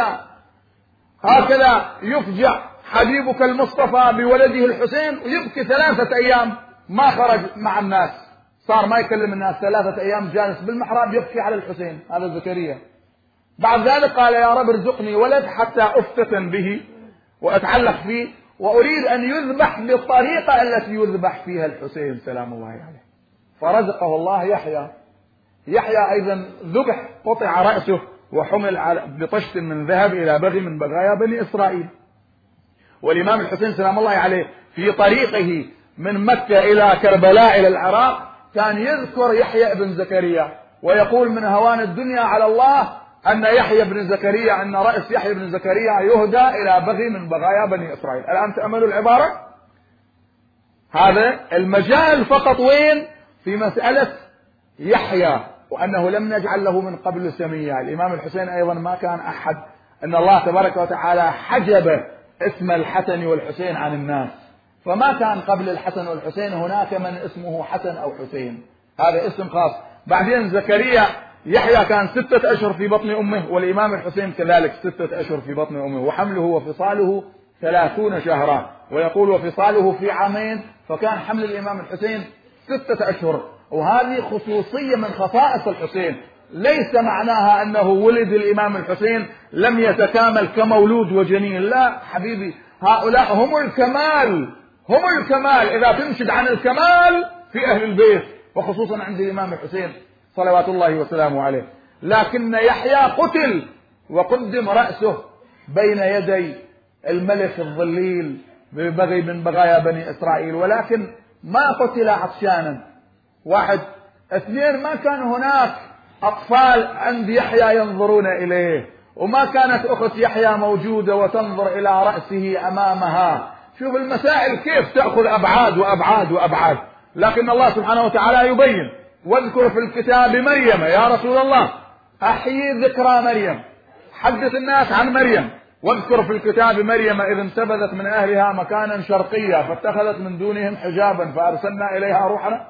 Speaker 1: هكذا يفجع حبيبك المصطفى بولده الحسين، ويبكي 3 أيام ما خرج مع الناس، صار ما يكلم الناس 3 أيام جالس بالمحراب يبكي على الحسين. هذا زكريا. بعد ذلك قال يا رب ارزقني ولد حتى أفتتن به وأتعلق فيه، وأريد أن يذبح بالطريقة التي يذبح فيها الحسين سلام الله عليه. فرزقه الله يحيى أيضا ذبح، قطع رأسه وحمل بطشت من ذهب إلى بغي من بغايا بني إسرائيل. والإمام الحسين سلام الله عليه في طريقه من مكة إلى كربلاء إلى العراق كان يذكر يحيى بن زكريا، ويقول من هوان الدنيا على الله أن يحيى بن زكريا، أن رأس يحيى بن زكريا يهدى إلى بغي من بغايا بني إسرائيل. الآن تأملوا العبارة، هذا المجال فقط وين؟ في مسألة يحيى، وأنه لم نجعل له من قبل سميا. الإمام الحسين أيضا ما كان أحد، أن الله تبارك وتعالى حجب اسم الحسن والحسين عن الناس، فما كان قبل الحسن والحسين هناك من اسمه حسن أو حسين، هذا اسم خاص. بعدين زكريا يحيى كان 6 أشهر في بطن أمه، والإمام الحسين كذلك 6 أشهر في بطن أمه، وحمله وفصاله 30 شهرا، ويقول وفصاله في 2 عام، فكان حمل الإمام الحسين 6 أشهر. وهذه خصوصية من خصائص الحسين، ليس معناها أنه ولد الإمام الحسين لم يتكامل كمولود وجنين، لا حبيبي، هؤلاء هم الكمال إذا تنشد عن الكمال في أهل البيت، وخصوصا عند الإمام الحسين صلوات الله وسلامه عليه. لكن يحيى قتل وقدم رأسه بين يدي الملك الظليل ببغي من بغايا بني إسرائيل، ولكن ما قتل عطشانا. 1 2 ما كان هناك أطفال عند يحيى ينظرون إليه، وما كانت أخت يحيى موجودة وتنظر إلى رأسه أمامها. شوف المسائل كيف تأخذ أبعاد وأبعاد وأبعاد. لكن الله سبحانه وتعالى يبين، واذكر في الكتاب مريم، يا رسول الله أحيي ذكرى مريم، حدث الناس عن مريم. واذكر في الكتاب مريم إذ انتبذت من أهلها مكانا شرقيا فاتخذت من دونهم حجابا فأرسلنا إليها روحنا.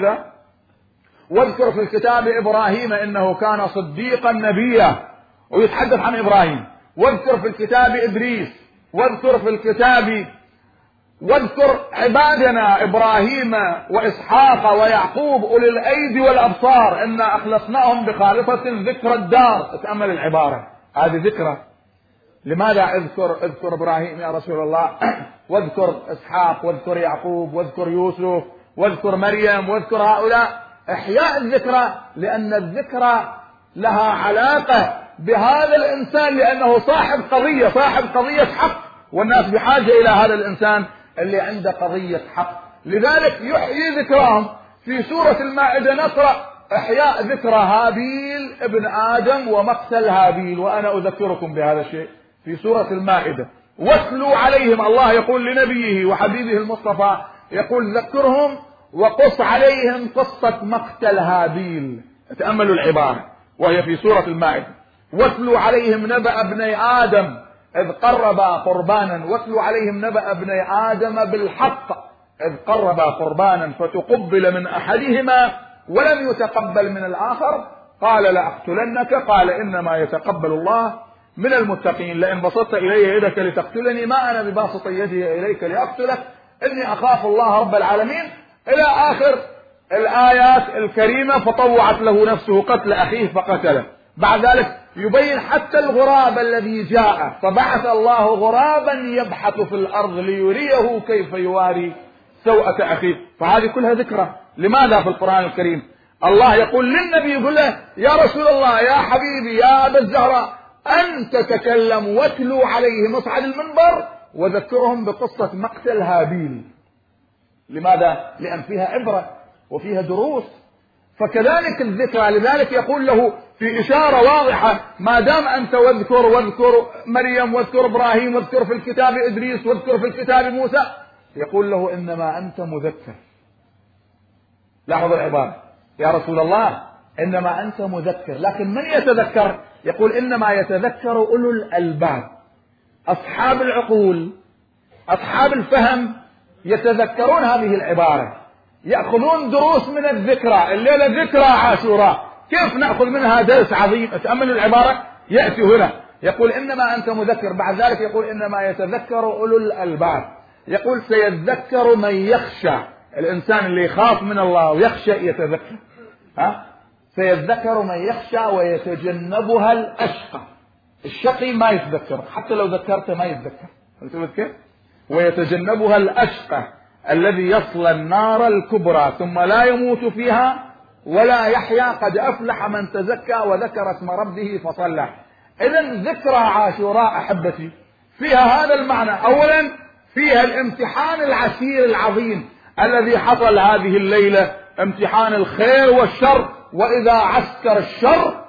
Speaker 1: واذكر في الكتاب إبراهيم إنه كان صديقا نبيا، ويتحدث عن إبراهيم. واذكر في الكتاب إدريس، واذكر في الكتاب واذكر عبادنا إبراهيم وإسحاق ويعقوب أولي الأيدي والأبصار إنا أخلصناهم بخالصة ذكر الدار. تأمل العبارة هذه ذكرى. لماذا اذكر إبراهيم يا رسول الله واذكر إسحاق واذكر يعقوب واذكر يوسف واذكر مريم واذكر هؤلاء؟ إحياء الذكرى، لأن الذكرى لها علاقة بهذا الإنسان، لأنه صاحب قضية حق، والناس بحاجة إلى هذا الإنسان اللي عنده قضية حق. لذلك يحيي ذكراهم. في سورة المائدة نقرأ إحياء ذكرى هابيل ابن آدم ومقتل هابيل، وأنا أذكركم بهذا الشيء في سورة المائدة. واتلوا عليهم، الله يقول لنبيه وحبيبه المصطفى، يقول ذكرهم وقص عليهم قصة مقتل هابيل. تأملوا العبارة وهي في سورة المائدة. واتلوا عليهم نبأ ابني آدم إذ قربا قربانا، واتلوا عليهم نبأ ابني آدم بالحق إذ قربا قربانا فتقبل من أحدهما ولم يتقبل من الآخر قال لأقتلنك قال إنما يتقبل الله من المتقين. لئن بسطت إلي يدك لتقتلني ما أنا بباسط يدي إليك لأقتلك إني أخاف الله رب العالمين، إلى آخر الآيات الكريمة. فطوعت له نفسه قتل أخيه فقتله. بعد ذلك يبين حتى الغراب الذي جاء، فبعث الله غرابا يبحث في الأرض ليريه كيف يواري سوءة أخيه. فهذه كلها ذكرى. لماذا في القرآن الكريم الله يقول للنبي، يقول له يا رسول الله يا حبيبي يا أبا الزهراء أن تتكلم واتلو عليهم، اصعد المنبر وذكرهم بقصة مقتل هابيل. لماذا؟ لأن فيها عبرة وفيها دروس. فكذلك الذكرى، لذلك يقول له في إشارة واضحة ما دام أنت واذكر مريم واذكر إبراهيم واذكر في الكتاب إدريس واذكر في الكتاب موسى، يقول له إنما أنت مذكر. لاحظ العبارة يا رسول الله إنما أنت مذكر، لكن من يتذكر؟ يقول إنما يتذكر أولو الألباب، أصحاب العقول أصحاب الفهم يتذكرون هذه العبارة، يأخذون دروس من الذكرى. الليلة ذكرى عاشوراء، كيف نأخذ منها درس عظيم؟ تأملوا العبارة، يأتي هنا يقول إنما أنت مذكر، بعد ذلك يقول إنما يتذكر أولو الألباب. يقول سيذكر من يخشى، الإنسان اللي يخاف من الله ويخشى يتذكر. سيذكر من يخشى ويتجنبها الأشقى. الشقي ما يتذكر، حتى لو ذكرته ما يتذكر. تذكر؟ ويتجنبها الأشقى الذي يصلى النار الكبرى ثم لا يموت فيها ولا يحيا قد أفلح من تزكى وذكر اسم ربه فصلى. إذن ذكرى عاشوراء أحبتي فيها هذا المعنى. أولا فيها الامتحان العسير العظيم الذي حصل هذه الليلة، امتحان الخير والشر. وإذا عسكر الشر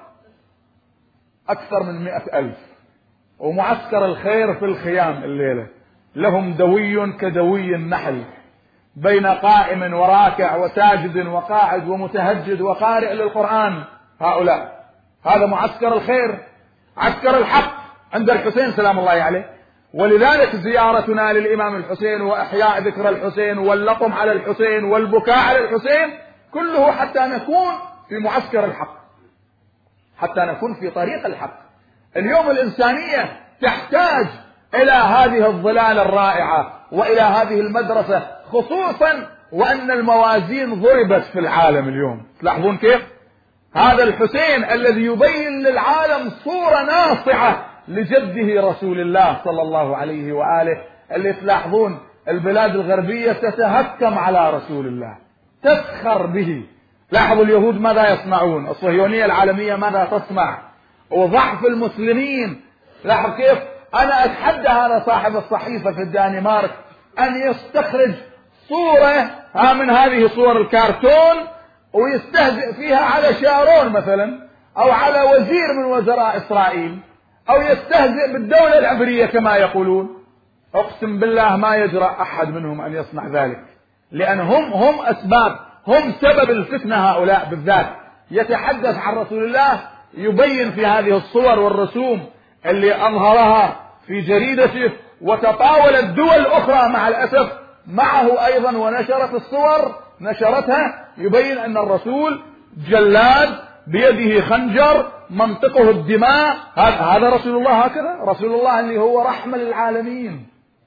Speaker 1: أكثر من 100,000، ومعسكر الخير في الخيام الليلة لهم دوي كدوي النحل بين قائم وراكع وساجد وقاعد ومتهجد وقارئ للقرآن. هؤلاء هذا معسكر الخير، عسكر الحق عند الحسين سلام الله عليه. ولذلك زيارتنا للإمام الحسين وإحياء ذكر الحسين واللطم على الحسين والبكاء على الحسين كله حتى نكون في معسكر الحق، حتى نكون في طريق الحق. اليوم الإنسانية تحتاج إلى هذه الظلال الرائعة وإلى هذه المدرسة، خصوصا وأن الموازين ضربت في العالم اليوم. تلاحظون كيف هذا الحسين الذي يبين للعالم صورة ناصعة لجده رسول الله صلى الله عليه وآله، اللي تلاحظون البلاد الغربية تتهكم على رسول الله، تسخر به. لاحظوا اليهود ماذا يصنعون، الصهيونية العالمية ماذا تصنع، وضعف المسلمين. لاحظ كيف أنا أتحدى هذا صاحب الصحيفة في الدنمارك أن يستخرج صورة من هذه صور الكرتون ويستهزئ فيها على شارون مثلا، أو على وزير من وزراء إسرائيل، أو يستهزئ بالدولة العبرية كما يقولون. أقسم بالله ما يجرأ أحد منهم أن يصنع ذلك، لأن هم أسباب، هم سبب الفتنة. هؤلاء بالذات يتحدث عن رسول الله، يبين في هذه الصور والرسوم اللي أظهرها في جريدته، وتطاولت دول أخرى مع الأسف معه أيضا ونشرت الصور، نشرتها، يبين أن الرسول جلاد بيده خنجر منطقه الدماء. هذا رسول الله، هكذا رسول الله اللي هو رحمة للعالمين،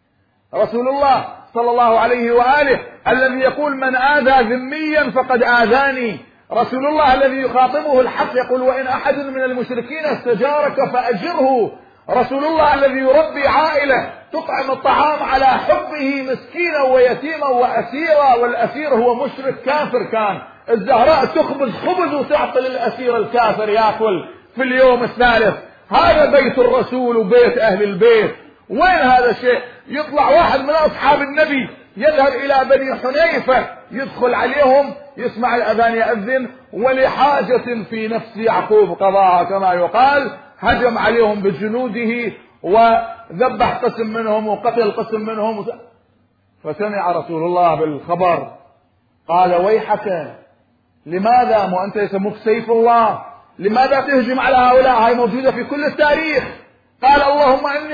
Speaker 1: رسول الله صلى الله عليه وآله الذي يقول من آذى ذميا فقد آذاني. رسول الله الذي يخاطبه الحق يقول وإن أحد من المشركين استجارك فأجره. رسول الله الذي يربي عائلة تطعم الطعام على حبه مسكينا ويتيما وأسيرا، والأسير هو مشرك كافر كان. الزهراء تخبز خبز وتعطي للأسير الكافر يأكل في اليوم الثالث. هذا بيت الرسول وبيت أهل البيت. وين هذا الشيء؟ يطلع واحد من أصحاب النبي يذهب إلى بني حنيفة يدخل عليهم يسمع الأذان يأذن، ولحاجة في نفس يعقوب قضاها كما يقال، هجم عليهم بجنوده وذبح قسم منهم وقتل قسم منهم. فسمع رسول الله بالخبر قال ويحك، لماذا وأنت يسموك سيف الله لماذا تهجم على هؤلاء؟ هاي موجودة في كل التاريخ. قال اللهم إني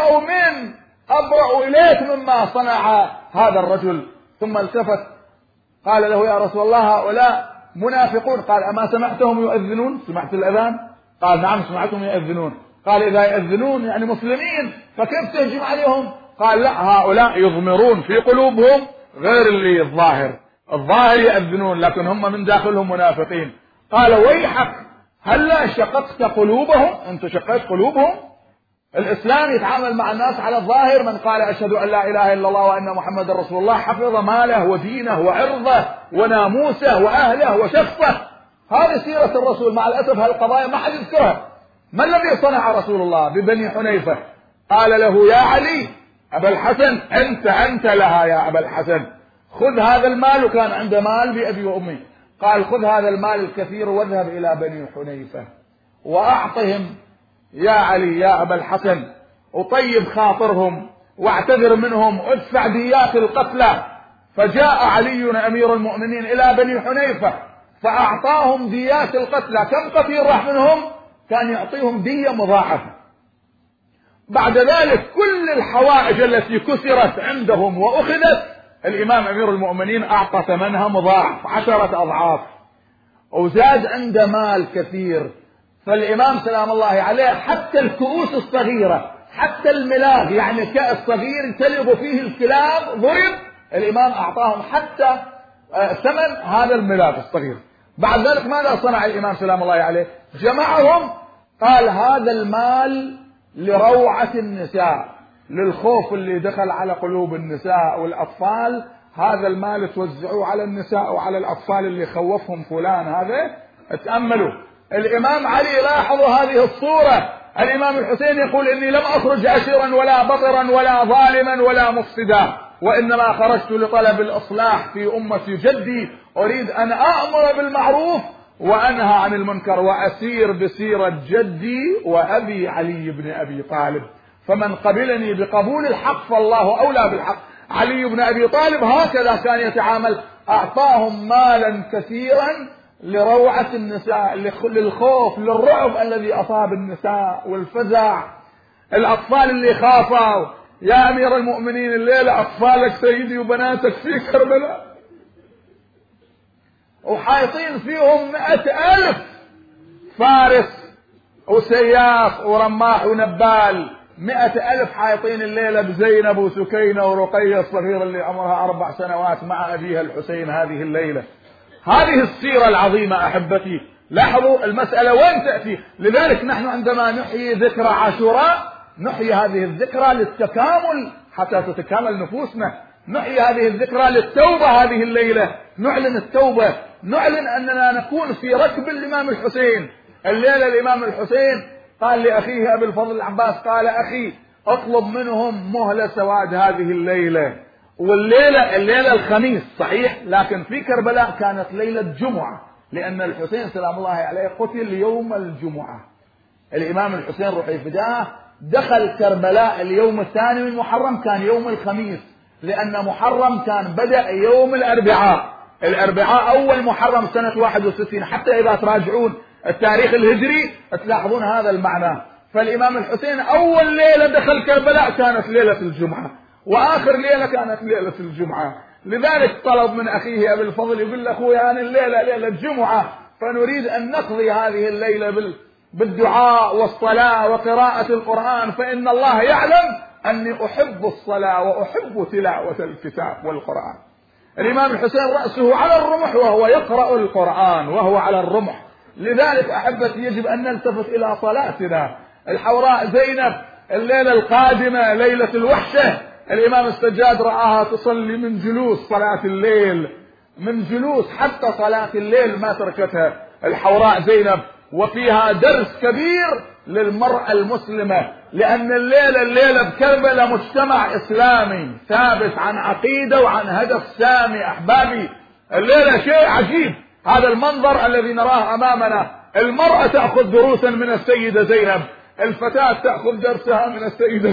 Speaker 1: أبرأ إليك مما صنع هذا الرجل. ثم التفت قال له يا رسول الله هؤلاء منافقون. قال أما سمعتهم يؤذنون؟ سمعت الأذان؟ قال نعم سمعتهم يؤذنون. قال إذا يؤذنون يعني مسلمين فكيف تهجم عليهم؟ قال لا، هؤلاء يضمرون في قلوبهم غير اللي الظاهر يؤذنون لكن هم من داخلهم منافقين. قال ويحك هلا شققت قلوبهم؟ أنت شققت قلوبهم؟ الإسلام يتعامل مع الناس على الظاهر. من قال أشهد أن لا إله إلا الله وأن محمد رسول الله حفظ ماله ودينه وعرضه وناموسه وأهله وشخصه. هذه سيرة الرسول. مع الأسف هالقضايا ما حد يذكرها. ما الذي صنع رسول الله ببني حنيفة؟ قال له يا علي أبا الحسن أنت لها يا أبا الحسن، خذ هذا المال. وكان عنده مال بأبي وأمي. قال خذ هذا المال الكثير واذهب إلى بني حنيفة وأعطهم يا علي يا أبا الحسن، وطيب خاطرهم واعتذر منهم وادفع ديات القتلى. فجاء علي أمير المؤمنين إلى بني حنيفة فأعطاهم ديات القتلى. كم قتيل راح منهم؟ كان يعطيهم دية مضاعفة. بعد ذلك كل الحوائج التي كسرت عندهم وأخذت الإمام أمير المؤمنين أعطى ثمنها مضاعف 10 أضعاف، وزاد عنده مال كثير. فالإمام سلام الله عليه حتى الكؤوس الصغيرة، حتى الملاذ يعني كأس صغير تلغ فيه الكلاب ضرب، الإمام أعطاهم حتى ثمن هذا الملاذ الصغير. بعد ذلك ماذا صنع الإمام سلام الله عليه؟ جمعهم. قال هذا المال لروعة النساء، للخوف اللي دخل على قلوب النساء والأطفال، هذا المال توزعوه على النساء وعلى الأطفال اللي خوفهم فلان. هذا تأملوا. الإمام علي لاحظوا هذه الصورة. الإمام الحسين يقول إني لم أخرج أشرا ولا بطرا ولا ظالما ولا مفسدا، وإنما خرجت لطلب الإصلاح في أمة جدي، أريد أن أأمر بالمعروف وأنهى عن المنكر وأسير بسيرة جدي وأبي علي بن أبي طالب. فمن قبلني بقبول الحق فالله أولى بالحق. علي بن أبي طالب هكذا كان يتعامل. أعطاهم مالا كثيرا لروعة النساء، للخوف للرعب الذي أصاب النساء والفزع. الأطفال اللي خافوا يا أمير المؤمنين الليلة أطفالك سيدي وبناتك في كربلاء وحايطين فيهم 100,000 فارس وسياف ورماح ونبال. 100,000 حايطين الليلة بزينب وسكينة ورقية الصغيرة اللي عمرها 4 سنوات مع أبيها الحسين هذه الليلة. هذه السيرة العظيمة أحبتي. لاحظوا المسألة وين تأتي. لذلك نحن عندما نحيي ذكرى عاشوراء نحيي هذه الذكرى للتكامل حتى تتكامل نفوسنا. نحيي هذه الذكرى للتوبة. هذه الليلة نعلن التوبة، نعلن أننا نكون في ركب الإمام الحسين. الليلة الإمام الحسين قال لأخيه أبي الفضل العباس قال أخي اطلب منهم مهلة سواد هذه الليلة. والليلة الخميس صحيح، لكن في كربلاء كانت ليلة جمعة، لأن الحسين سلام الله عليه قتل يوم الجمعة. الإمام الحسين روح يفداه دخل كربلاء اليوم الثاني من محرم، كان يوم الخميس، لأن محرم كان بدأ يوم الأربعاء أول محرم سنة 61. حتى إذا تراجعون التاريخ الهجري تلاحظون هذا المعنى. فالإمام الحسين أول ليلة دخل كربلاء كانت ليلة الجمعة، وآخر ليلة كانت ليلة الجمعة. لذلك طلب من أخيه أبي الفضل يقول له أخويا أنا الليلة ليلة الجمعة، فنريد أن نقضي هذه الليلة بالدعاء والصلاة وقراءة القرآن، فإن الله يعلم أني أحب الصلاة وأحب تلاوة الكتاب والقرآن. الإمام الحسين رأسه على الرمح وهو يقرأ القرآن وهو على الرمح. لذلك أحبتي يجب أن نلتفت إلى صلاتنا. الحوراء زينب الليلة القادمة ليلة الوحشة الإمام السجاد رآها تصلي من جلوس صلاة الليل، من جلوس حتى صلاة الليل ما تركتها الحوراء زينب. وفيها درس كبير للمرأة المسلمة، لأن الليلة بكربلاء مجتمع إسلامي ثابت عن عقيدة وعن هدف سامي. أحبابي الليلة شيء عجيب، هذا المنظر الذي نراه أمامنا. المرأة تأخذ دروسا من السيدة زينب، الفتاة تأخذ درسها من السيدة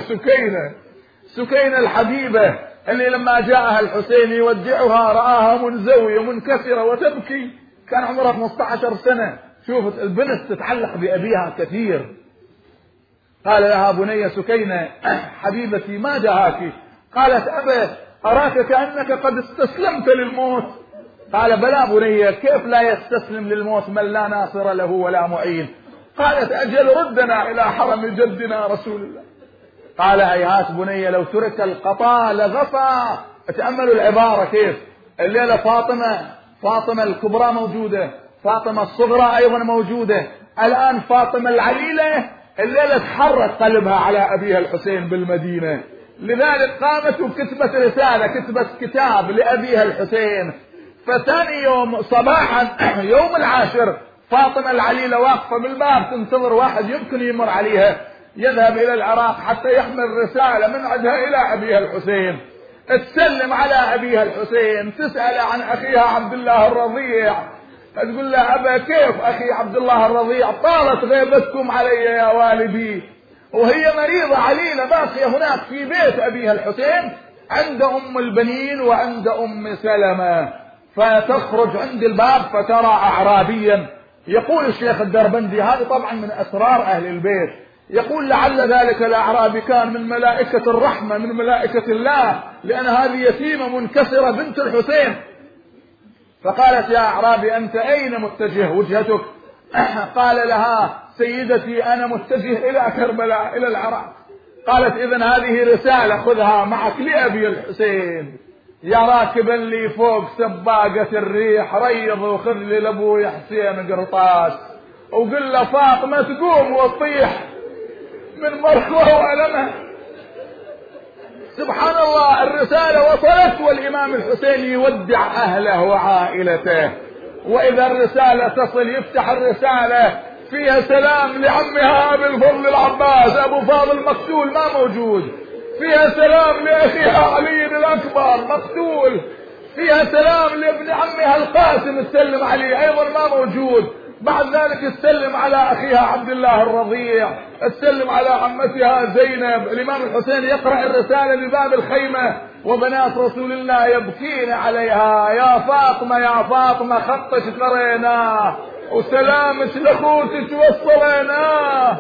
Speaker 1: سكينة الحبيبة اللي لما جاءها الحسين يودعها رآها منزوية منكسرة وتبكي، كان عمرها 15 سنة. شوفت البنت تتعلق بأبيها كثير. قال لها بني سكينة حبيبتي ما جاءك؟ قالت أبا أراك كأنك قد استسلمت للموت. قال بلى بني، كيف لا يستسلم للموت من لا ناصر له ولا معين؟ قالت أجل ردنا إلى حرم جدنا رسول الله. قال هيهات بني، لو ترك القطا لغفى. تأملوا العبارة كيف. الليلة فاطمة الكبرى موجودة، فاطمة الصغرى أيضا موجودة، الآن فاطمة العليلة الليلة تحرك قلبها على أبيها الحسين بالمدينة. لذلك قامت وكتبت رسالة، كتبت كتاب لأبيها الحسين. فثاني يوم صباحا يوم العاشر فاطمة العليلة واقفة بالباب تنتظر واحد يمكن يمر عليها يذهب إلى العراق حتى يحمل رسالة من عندها إلى أبيها الحسين. تسلم على أبيها الحسين، تسأل عن أخيها عبد الله الرضيع، تقول له أبا كيف أخي عبد الله الرضيع؟ طالت غيبتكم علي يا والدي. وهي مريضة عليلة باقية هناك في بيت أبيها الحسين عند أم البنين وعند أم سلمة. فتخرج عند الباب فترى أعرابيا. يقول الشيخ الدربندي، هذا طبعا من أسرار أهل البيت، يقول لعل ذلك الأعرابي كان من ملائكة الرحمة، من ملائكة الله، لأن هذه يتيمة منكسرة بنت الحسين. فقالت يا أعرابي أنت أين متجه وجهتك؟ قال لها سيدتي أنا متجه إلى كربلاء إلى العراق. قالت إذن هذه رسالة خذها معك لأبي الحسين، يا راكبا لي فوق سباقة الريح ريض وخذ لي لأبوي حسين قرطاس، وقل له فاطمة تقوم وتطيح من مركوه وألمه. سبحان الله، الرسالة وصلت والإمام الحسين يودع أهله وعائلته. وإذا الرسالة تصل يفتح الرسالة فيها سلام لعمها أبي الفضل العباس، أبو فاضل مقتول ما موجود، فيها سلام لأخيها علي الأكبر مقتول، فيها سلام لابن عمها القاسم تسلم عليه أيضا ما موجود. بعد ذلك تسلم على أخيها عبد الله الرضيع، تسلم على عمتها زينب. الإمام الحسين يقرأ الرسالة بباب الخيمة وبنات رسول الله يبكين عليها، يا فاطمة يا فاطمة خطك قريناه وسلامك لأخوتك وصليناه.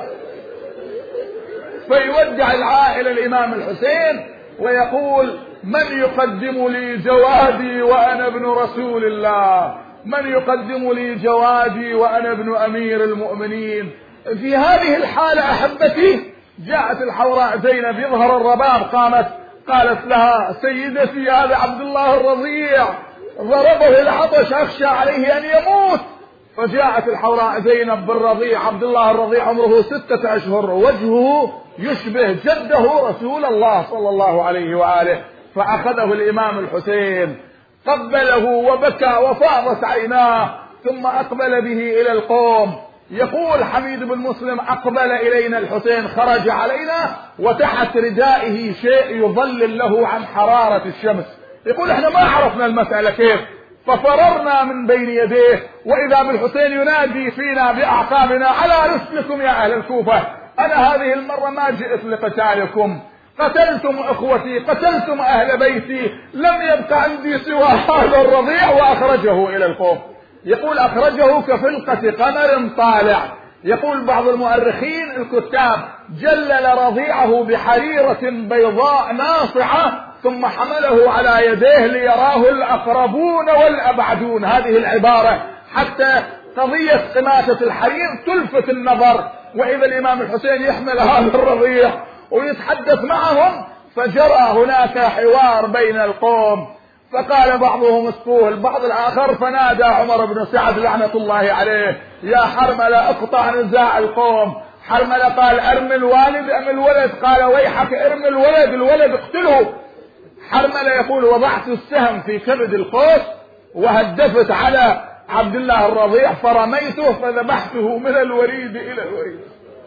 Speaker 1: فيودع العائلة الإمام الحسين ويقول من يقدم لي جوادي وأنا ابن رسول الله، من يقدم لي جوادي وأنا ابن أمير المؤمنين. في هذه الحالة أحبتي جاءت الحوراء زينب يظهر الرباب، قالت لها سيدتي هذا عبد الله الرضيع ضربه العطش أخشى عليه أن يموت. فجاءت الحوراء زينب بالرضيع، عبد الله الرضيع عمره 6 أشهر، وجهه يشبه جده رسول الله صلى الله عليه وآله. فأخذه الإمام الحسين قبله وبكى وفاضت عيناه، ثم أقبل به إلى القوم. يقول حميد بن مسلم أقبل إلينا الحسين خرج علينا وتحت ردائه شيء يظلل له عن حرارة الشمس. يقول احنا ما عرفنا المسألة كيف، ففررنا من بين يديه وإذا بالحسين ينادي فينا بأعقابنا على رسلكم يا أهل الكوفة، أنا هذه المرة ما جئت لقتالكم، قتلتم اخوتي قتلتم اهل بيتي، لم يبق عندي سوى هذا الرضيع. واخرجه الى القوم. يقول اخرجه كفلقة قمر طالع. يقول بعض المؤرخين الكتاب جلل رضيعه بحريرة بيضاء ناصعة ثم حمله على يديه ليراه الاقربون والابعدون. هذه العبارة حتى قضية قماشة الحرير تلفت النظر. واذا الامام الحسين يحمل هذا الرضيع ويتحدث معهم. فجرى هناك حوار بين القوم، فقال بعضهم اسقوه البعض الآخر، فنادى عمر بن سعد لعنة الله عليه: يا حرملة اقطع نزاع القوم. حرملة قال: ارمي الوالد ام الولد؟ قال: ويحك ارمي الولد، الولد اقتله. حرملة يقول: وضعت السهم في كبد القوس وهدفت على عبد الله الرضيع فرميته فذبحته من الوريد الى الوريد.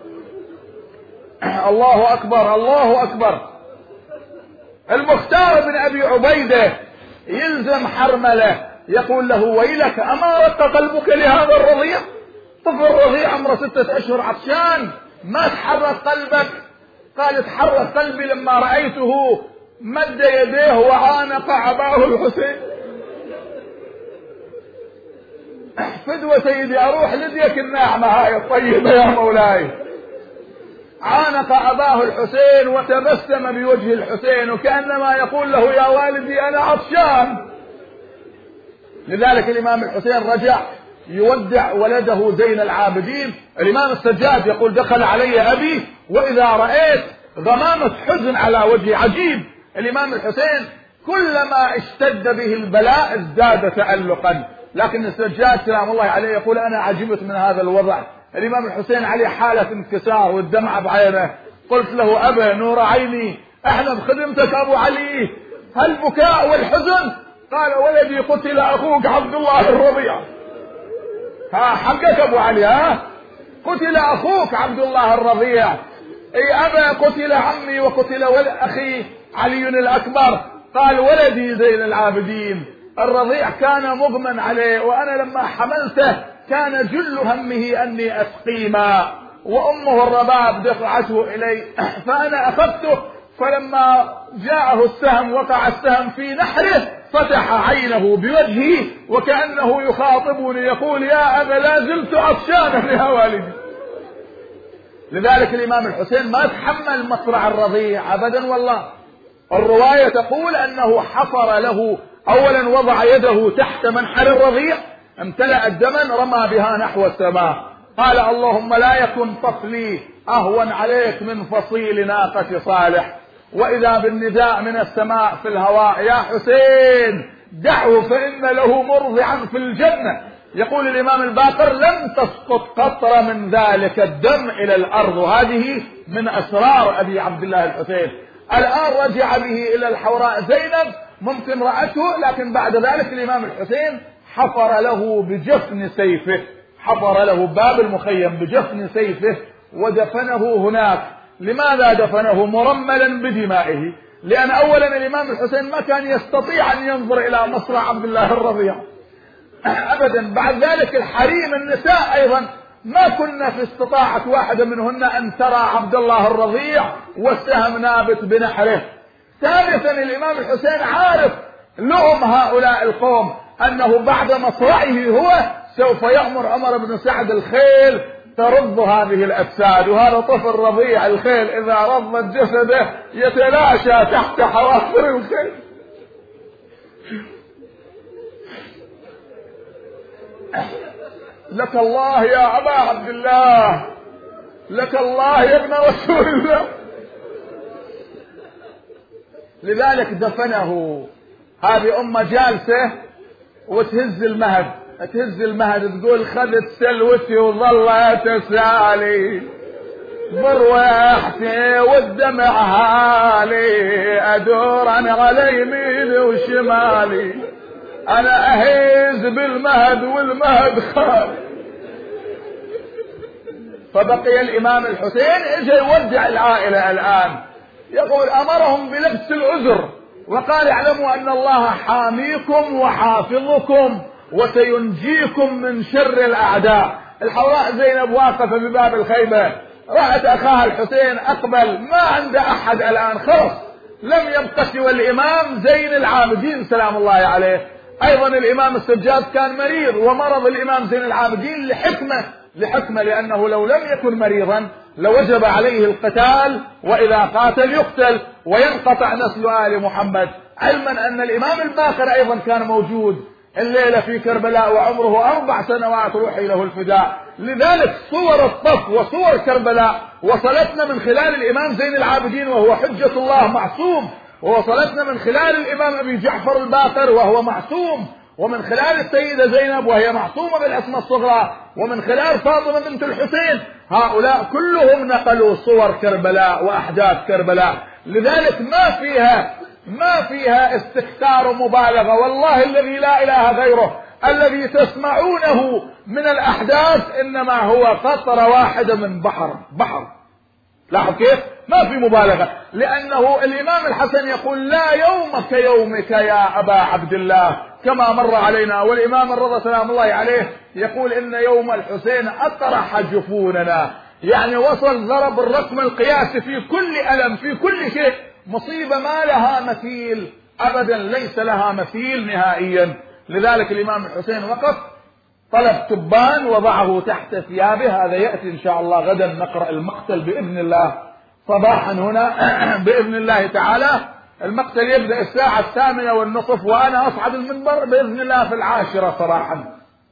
Speaker 1: الله اكبر الله اكبر. المختار بن ابي عبيدة يلزم حرملة، يقول له: ويلك اما رق قلبك لهذا الرضيع؟ طفل رضيع عمره 6 اشهر عطشان، ما تحرك قلبك؟ قال: تحرك قلبي لما رأيته مد يديه وعانق عباه الحسين. فدوة سيدي، اروح لديك الناعمة هاي الطيبة يا مولاي. عانق أباه الحسين وتبسم بوجه الحسين وكأنما يقول له: يا والدي أنا عطشان. لذلك الإمام الحسين رجع يودع ولده زين العابدين. الإمام السجاد يقول: دخل علي أبي وإذا رأيت غمامة حزن على وجهي. عجيب، الإمام الحسين كلما اشتد به البلاء ازداد تألقا. لكن السجاد سلام الله عليه يقول: أنا عجبت من هذا الوضع. الإمام الحسين عليه حالة انكسار والدمع بعينه. قلت له: أبا نور عيني، احنا بخدمتك أبو علي، هل بكاء والحزن؟ قال: ولدي قتل أخوك عبد الله الرضيع. ها حقك أبو علي، ها قتل أخوك عبد الله الرضيع. أي أبا قتل عمي وقتل أخي علي الأكبر. قال: ولدي زين العابدين الرضيع كان مغمى عليه، وأنا لما حملته كان جل همه أني أسقي ماء، وأمه الرباب دفعته إلي فأنا أخذته، فلما جاءه السهم وقع السهم في نحره فتح عينه بوجهه وكأنه يخاطبني يقول: يا أبا لا زلت عطشانا يا والدي. لذلك الإمام الحسين ما تحمل مصرع الرضيع أبدا والله. الرواية تقول أنه حفر له، أولا وضع يده تحت منحر الرضيع امتلأت دما رمى بها نحو السماء، قال: اللهم لا يكن طفلي أهون عليك من فصيل ناقة صالح. وإذا بالنداء من السماء في الهواء: يا حسين دعه فإن له مرضعا في الجنة. يقول الإمام الباقر: لم تسقط قطرة من ذلك الدم إلى الأرض. هذه من أسرار أبي عبد الله الحسين. الآن رجع به إلى الحوراء زينب، ممكن رأته، لكن بعد ذلك الإمام الحسين حفر له بجفن سيفه، حفر له باب المخيم بجفن سيفه ودفنه هناك. لماذا دفنه مرملا بدمائه؟ لأن أولا الإمام الحسين ما كان يستطيع أن ينظر إلى مصرع عبد الله الرضيع أبدا. بعد ذلك الحريم النساء أيضا ما كنا في استطاعة واحدة منهن أن ترى عبد الله الرضيع والسهم نابت بنحره. ثالثا الإمام الحسين عارف لؤم هؤلاء القوم أنه بعد مصرعه هو سوف يأمر عمر بن سعد الخيل ترض هذه الأجساد، وهذا طفل رضيع، الخيل إذا رضت جسده يتلاشى تحت حوافر الخيل. لك الله يا أبا عبد الله، لك الله يا ابن رسول الله. لذلك دفنه. هذه أمة جالسة وتهز المهد، تهز المهد تقول: خذت سلوتي وظلت تسالي بروحتي والدمع هالي، أدور أنا على يميني وشمالي، أنا أهيز بالمهد والمهد خالي. فبقي الإمام الحسين اجى يودع العائلة الآن. يقول: أمرهم بلبس العذر وقال: اعلموا أن الله حاميكم وحافظكم وسينجيكم من شر الأعداء. الحوراء زينب واقفة بباب الخيمة، رأت أخاها الحسين أقبل، ما عند أحد الآن، خلص لم يبق سوى الإمام زين العابدين سلام الله عليه. أيضا الإمام السجاد كان مريض، ومرض الإمام زين العابدين لحكمة لأنه لو لم يكن مريضا لوجب عليه القتال، وإذا قاتل يقتل وينقطع نسل آل محمد. علما أن الإمام الباقر أيضا كان موجود، الليلة في كربلاء وعمره 4 سنوات روحي له الفداء. لذلك صور الطف وصور كربلاء وصلتنا من خلال الإمام زين العابدين وهو حجة الله معصوم، ووصلتنا من خلال الإمام أبي جعفر الباقر وهو معصوم، ومن خلال السيدة زينب وهي معصومة بالعصمة الصغرى، ومن خلال فاطمة بنت الحسين. هؤلاء كلهم نقلوا صور كربلاء وأحداث كربلاء. لذلك ما فيها استكثار ومبالغة. والله الذي لا إله غيره الذي تسمعونه من الأحداث إنما هو قطرة واحدة من بحر. لاحظ كيف؟ ما في مبالغة، لأنه الإمام الحسن يقول لا يوم كيومك يا أبا عبد الله كما مر علينا، والإمام الرضا سلام الله عليه يقول إن يوم الحسين أطرح جفوننا، يعني وصل ضرب الرقم القياسي في كل ألم، في كل شيء، مصيبة ما لها مثيل أبدا، ليس لها مثيل نهائيا. لذلك الإمام الحسين وقف، طلب تبان وضعه تحت ثيابه. هذا يأتي إن شاء الله غدا نقرأ المقتل بإذن الله صباحا هنا بإذن الله تعالى. المقتل يبدأ الساعة 8:30 وأنا أصعد المنبر بإذن الله في 10 صباحا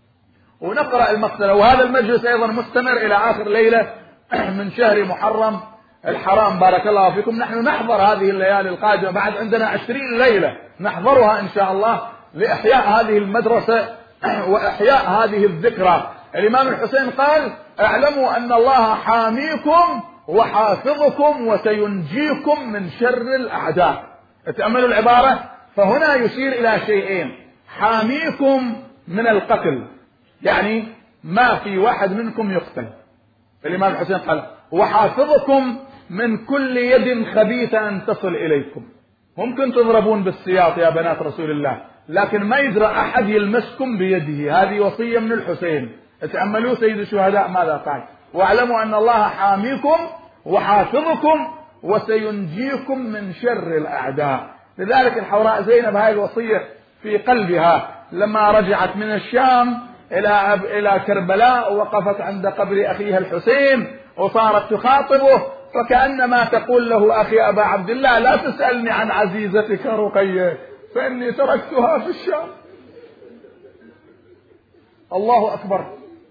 Speaker 1: ونقرأ المقتل. وهذا المجلس أيضا مستمر إلى آخر ليلة من شهر محرم الحرام. بارك الله فيكم. نحن نحضر هذه الليالي القادمة، بعد عندنا 20 ليلة نحضرها إن شاء الله لإحياء هذه المدرسة وإحياء هذه الذكرى. الإمام الحسين قال اعلموا أن الله حاميكم وحافظكم وسينجيكم من شر الأعداء. تأملوا العبارة، فهنا يشير إلى شيئين: حاميكم من القتل، يعني ما في واحد منكم يقتل. الإمام الحسين قال وحافظكم من كل يد خبيثة أن تصل إليكم. ممكن تضربون بالسياط يا بنات رسول الله، لكن ما يجرى أحد يلمسكم بيده. هذه وصية من الحسين. تأملوا سيد الشهداء ماذا قال: واعلموا أن الله حاميكم وحافظكم وسينجيكم من شر الأعداء. لذلك الحوراء زينب هذه الوصية في قلبها لما رجعت من الشام إلى كربلاء، وقفت عند قبر أخيها الحسين وصارت تخاطبه، فكأنما تقول له: أخي أبا عبد الله لا تسألني عن عزيزتك رقية فإني تركتها في الشام. الله أكبر.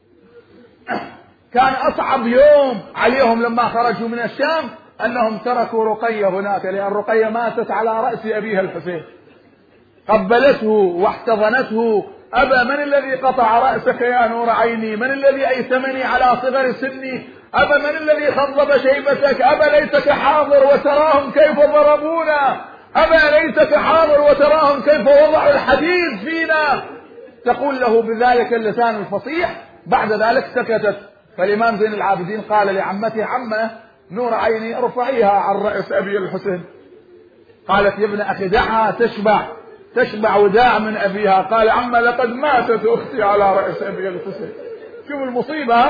Speaker 1: كان أصعب يوم عليهم لما خرجوا من الشام أنهم تركوا رقية هناك، لأن رقية ماتت على رأس أبيها الحسين، قبلته واحتضنته: أبا من الذي قطع رأسك يا نور عيني؟ من الذي أيتمني على صغر سني؟ أبا من الذي خضب شيبتك؟ أبا ليتك حاضر وتراهم كيف ضربونا؟ أبا ليتك حاضر وتراهم كيف وضعوا الحديد فينا؟ تقول له بذلك اللسان الفصيح. بعد ذلك سكتت. فالإمام زين العابدين قال لعمته: عمه نور عيني ارفعيها عن رأس أبي الحسين. قالت: يا ابن أخي دعها تشبع وداع من أبيها. قال: عمه لقد ماتت أختي على رأس أبي الحسين. شوف المصيبة.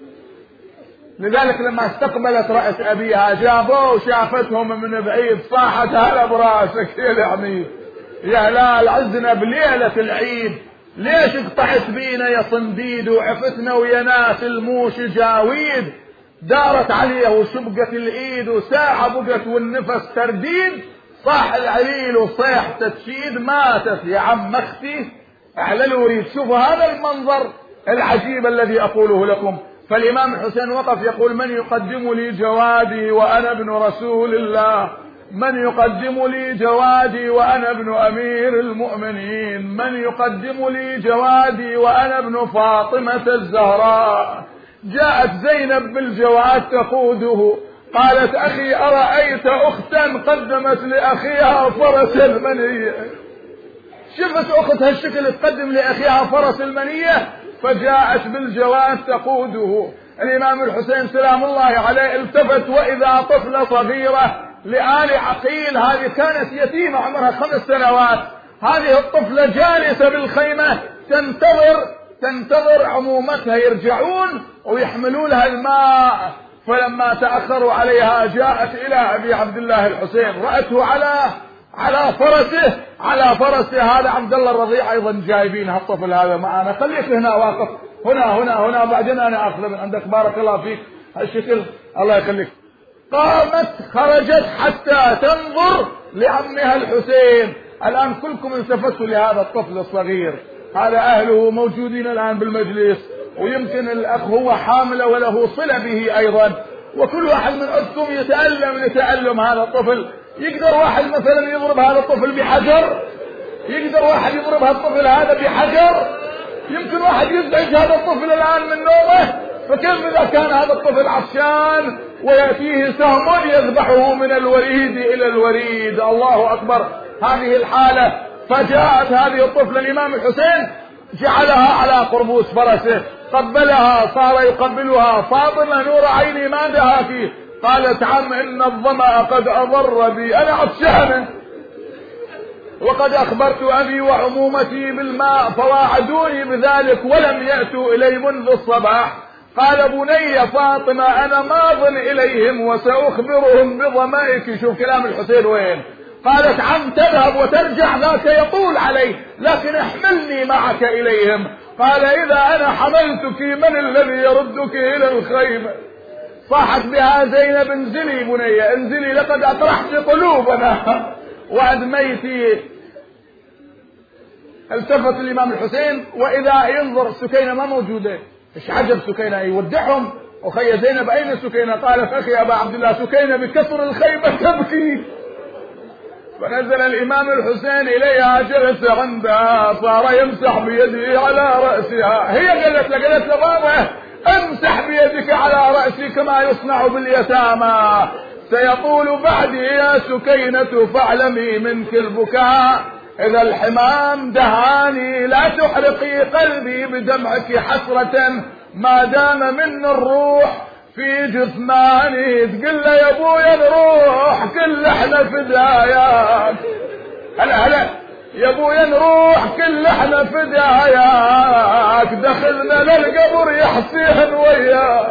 Speaker 1: لذلك لما استقبلت رأس أبيها جابوه شافتهم من بعيد، صاحت: هلا براسك يا العميد، يا هلال عزنا بليلة العيد، ليش قطعت بينا يا صنديد وعفتنا ويا ناس الموش جاويد؟ دارت عليه وشبقت الإيد وساعة بقت والنفس ترديد، صاح العليل وصيح تتشيد، ماتت يا عم أختي على الوريد. شوفوا هذا المنظر العجيب الذي أقوله لكم. فالإمام الحسين وقف يقول: من يقدم لي جوادي وأنا ابن رسول الله؟ من يقدم لي جوادي وأنا ابن أمير المؤمنين؟ من يقدم لي جوادي وأنا ابن فاطمة الزهراء؟ جاءت زينب بالجواد تقوده، قالت: أخي أرأيت أختا قدمت لأخيها فرس المنية؟ شفت أختها الشكل تقدم لأخيها فرس المنية، فجاءت بالجواد تقوده. الإمام الحسين سلام الله عليه التفت وإذا طفلة صغيرة لآل عقيل، هذه كانت يتيمة عمرها 5 سنوات، هذه الطفلة جالسة بالخيمة تنتظر عمومتها يرجعون ويحملوا لها الماء. فلما تأخروا عليها جاءت إلى أبي عبد الله الحسين، رأته على فرسه. هذا عبد الله الرضيع أيضا جايبين هالطفل هذا معنا، خليك هنا واقف، هنا بعدين أنا أخذ من عندك، بارك الله فيك هالشكل، الله يخليك. قامت خرجت حتى تنظر لعمها الحسين. الآن كلكم التفتوا لهذا الطفل الصغير، هذا أهله موجودين الآن بالمجلس، ويمكن الأخ هو حامل وله صلة به أيضا، وكل واحد من عندكم يتألم لتألم هذا الطفل. يقدر واحد مثلا يضرب هذا الطفل بحجر؟ يقدر واحد يضرب هذا الطفل هذا بحجر؟ يمكن واحد يزعج هذا الطفل الآن من نومه، فكيف إذا كان هذا الطفل عطشان ويأتيه سهم يذبحه من الوريد إلى الوريد؟ الله أكبر. هذه الحالة، فجاءت هذه الطفلة الإمام الحسين جعلها على قربوس فرسه، قبلها، صار يقبلها. فاطمة نور عيني ما دهاك؟ قالت عم إن الظمأ قد أضر بي، أنا عطشانة، وقد أخبرت أبي وعمومتي بالماء فواعدوني بذلك ولم يأتوا إلي منذ الصباح. قال بني فاطمة أنا ماض إليهم وسأخبرهم بظمائك. شوف كلام الحسين وين. قالت عم تذهب وترجع ذاك يطول علي، لكن احملني معك إليهم. قال إذا أنا حملتك من الذي يردك إلى الخيمة؟ صاحت بها زينب انزلي بني انزلي لقد أطرحت قلوبنا وأدميتي. التفت الإمام الحسين وإذا ينظر سكينة ما موجودة. إيش عجب سكينة يودعهم، وخي زينب أين سكينة؟ قال فأخي أبا عبد الله سكينة بكسر الخيمة تبكي. فنزل الإمام الحسين إليها، جلس عندها، صار يمسح بيده على رأسها. هي قالت له بابا امسح بيدك على رأسي كما يصنع باليتامى، سيطول بعدي يا سكينة فاعلمي منك البكاء. إذا الحمام دهاني لا تحرقي قلبي بدمعك حسرة ما دام من الروح في جثماني. تقول له يا ابويا نروح كل احنا فداياك. هلا يا ابويا نروح كل احنا فداياك، دخلنا للقبر يا حسين وياك.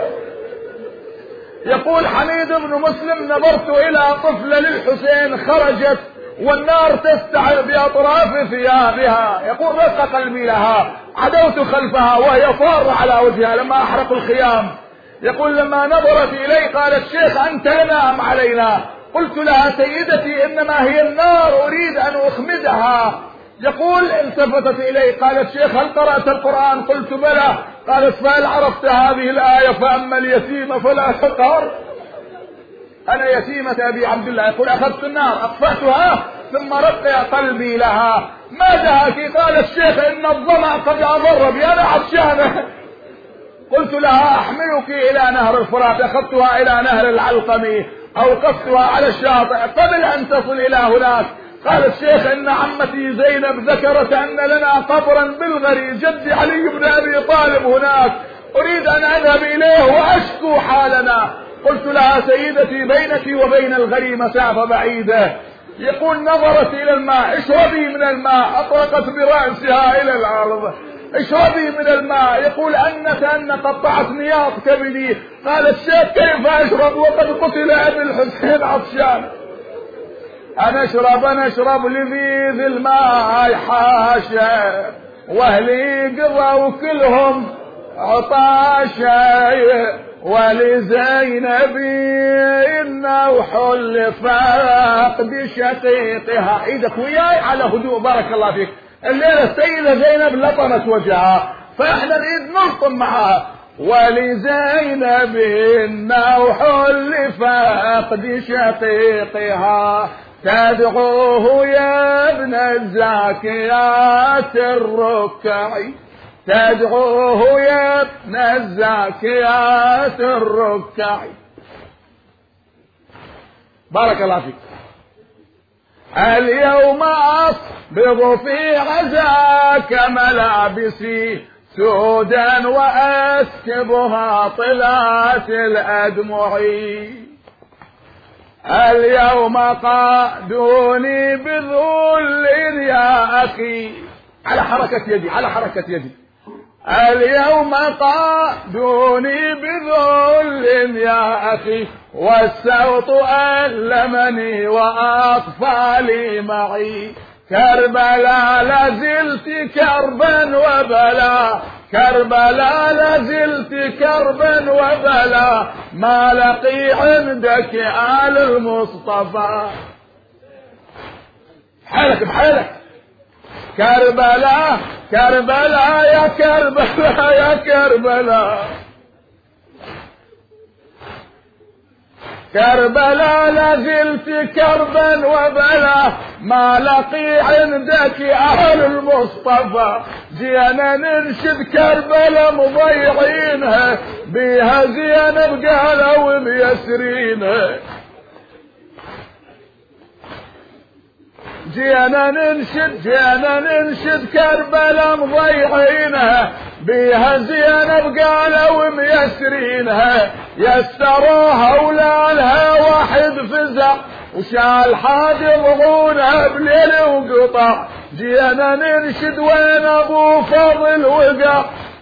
Speaker 1: يقول حميد بن مسلم نظرت الى طفلة للحسين خرجت والنار تستعر باطراف ثيابها. يقول رق قلبي لها، عدوت خلفها وهي فارة على وجهها لما احرق الخيام. يقول لما نظرت الي قالت شيخ انت نام علينا. قلت لها سيدتي انما هي النار اريد ان اخمدها. يقول التفتت الي قالت شيخ هل قرأت القرآن؟ قلت بلى. قالت فهل عرفت هذه الآية فأما اليتيم فلا تقهر؟ أنا يتيمة أبي عبد الله. يقول أخذت النار أطفأتها ثم رق قلبي لها. ما دهاك؟ قالت شيخ إن الظمأ قد أضر بي أنا عطشانة. قلت لها أحملك إلى نهر الفرات. أخذتها إلى نهر العلقمي، أوقفتها على الشاطئ قبل أن تصل إلى هناك. قالت شيخ إن عمتي زينب ذكرت أن لنا قبرا بالغري جد علي بن أبي طالب هناك، أريد أن أذهب إليه وأشكو حالنا. قلت لها سيدتي بينك وبين الغري مسافة بعيدة. يقول نظرت إلى الماء اشربي من الماء، أطرقت برأسها إلى الأرض اشربي من الماء. يقول أن قطعت نياط كبدي. قالت شيخ كيف أشرب وقد قتل أبي الحسين عطشان؟ أنا أشرب لذيذ الماء حاشا وأهلي قضوا كلهم عطاشا ولزينبي النوح اللي فاقد شقيقها. عيدك وياي على هدوء بارك الله فيك. الليلة السيدة زينب لطمت وجهها فاحنا نريد نلطم معها. ولزينب النوح اللي فاقد شقيقها تدعوه يا ابن الزاكيات الركعي، تدعوه يا ابن الزاكيات الركعي. بارك الله فيك. اليوم أصبغ في عزاك ملابسي سودا وأسكبها طلات الأدمعي. اليوم قادوني بذل يا أخي، على حركة يدي على حركة يدي. اليوم قادوني بذل يا أخي والسوط ألمني وأطفالي معي. كربلاء لازلت كربا وبلا، كربلاء لازلت كربا وبلا، ما لقي عندك آل المصطفى. بحالك بحالك كربلاء كربلاء يا كربلاء يا كربلاء كربلاء لازلت كربا وبلا ما لقي عندك أهل المصطفى جينا ننشد كربلاء مضيعينها بيها زينب قالوا ميسرينها جينا ننشد كربلاء مضيعينها بيها زينب قالوا ميسرينها يسروها ولا لها واحد فزع وشال حاد ضغونها بليل وقطع جينا ننشد وين ابو فضل وقع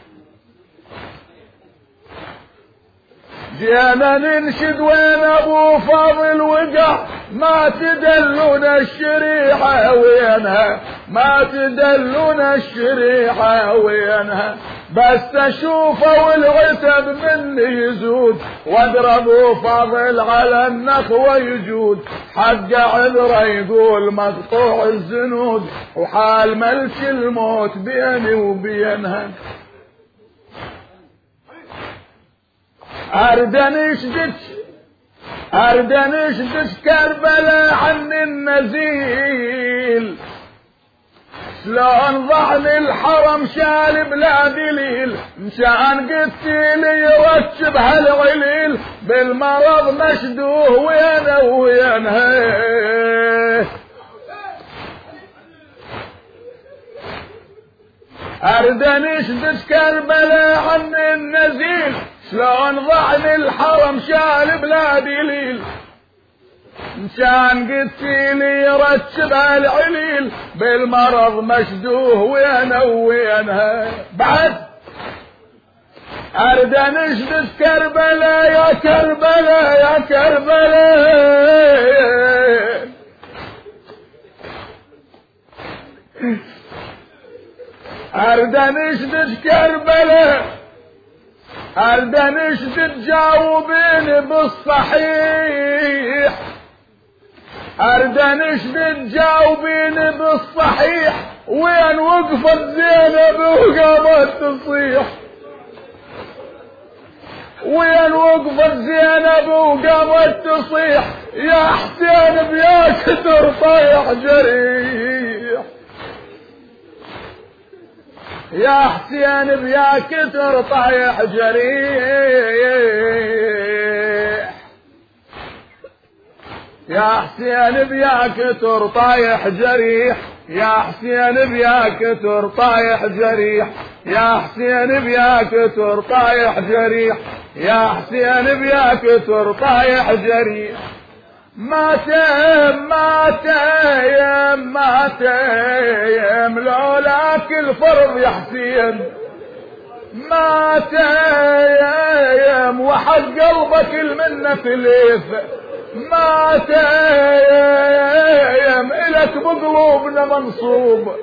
Speaker 1: جينا ننشد وين ابو فاضل وقع ما تدلون الشريحة وينها ما تدلون الشريحة وينها بس اشوفه والعتب مني يزود واضربوا فاضل على النخوة يجود حق عذره يقول مقطوع الزنود وحال ملك الموت بيني وبينها أرد نشدك كربلاء عن النزيل شلون ضعن الحرم شال بلا دليل مشان قتيلي يرتب هالعليل بالمرض مشدوه وينه وينها أرد نشدك كربلاء عن النزيل شلون ضعن الحرم شال بلا دليل مشان قتيلي يرتب العليل بالمرض مشدوه وينه وينها بعد أرد نشدد كربلاء يا كربلاء يا كربلاء أرد نشدد كربلاء أرد نشدد جاوبيني بالصحيح أرد نشدد جاوبيني بالصحيح وين وقفت زينب وقامت تصيح وين وقفت زينب وقامت تصيح يا حسين بياك ترطيح جريح يا حسين بياك ترطيح جريح يا حسين بياك ترطيح جريح يا حسين بياك ترطيح جريح يا حسين بياك ترطيح جريح يا حسين بياك ترطيح جريح ماتم لولاك الفرض يا حسين ماتم وحق قلبك المنة في ليف ماتم إلك بقلوبنا منصوب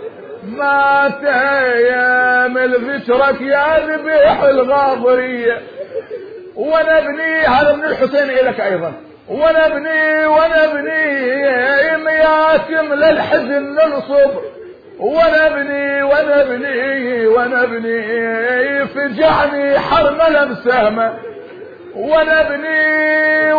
Speaker 1: ماتم الفشرك يا ذبيح الغاضرية ونبني هذا من الحسين إلك أيضا ونبني مياتم للحزن ننصب ونبني فجعني حرملة بسهمة ونبني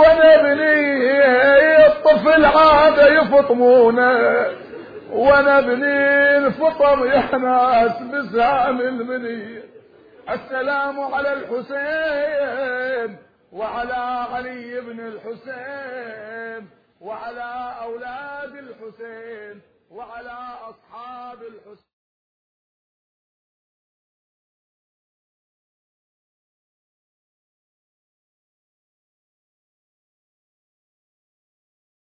Speaker 1: الطفل عاد يفطمونه ونبني الفطم يا ناس بسهام المنية. السلام على الحسين وعلى علي بن الحسين وعلى أولاد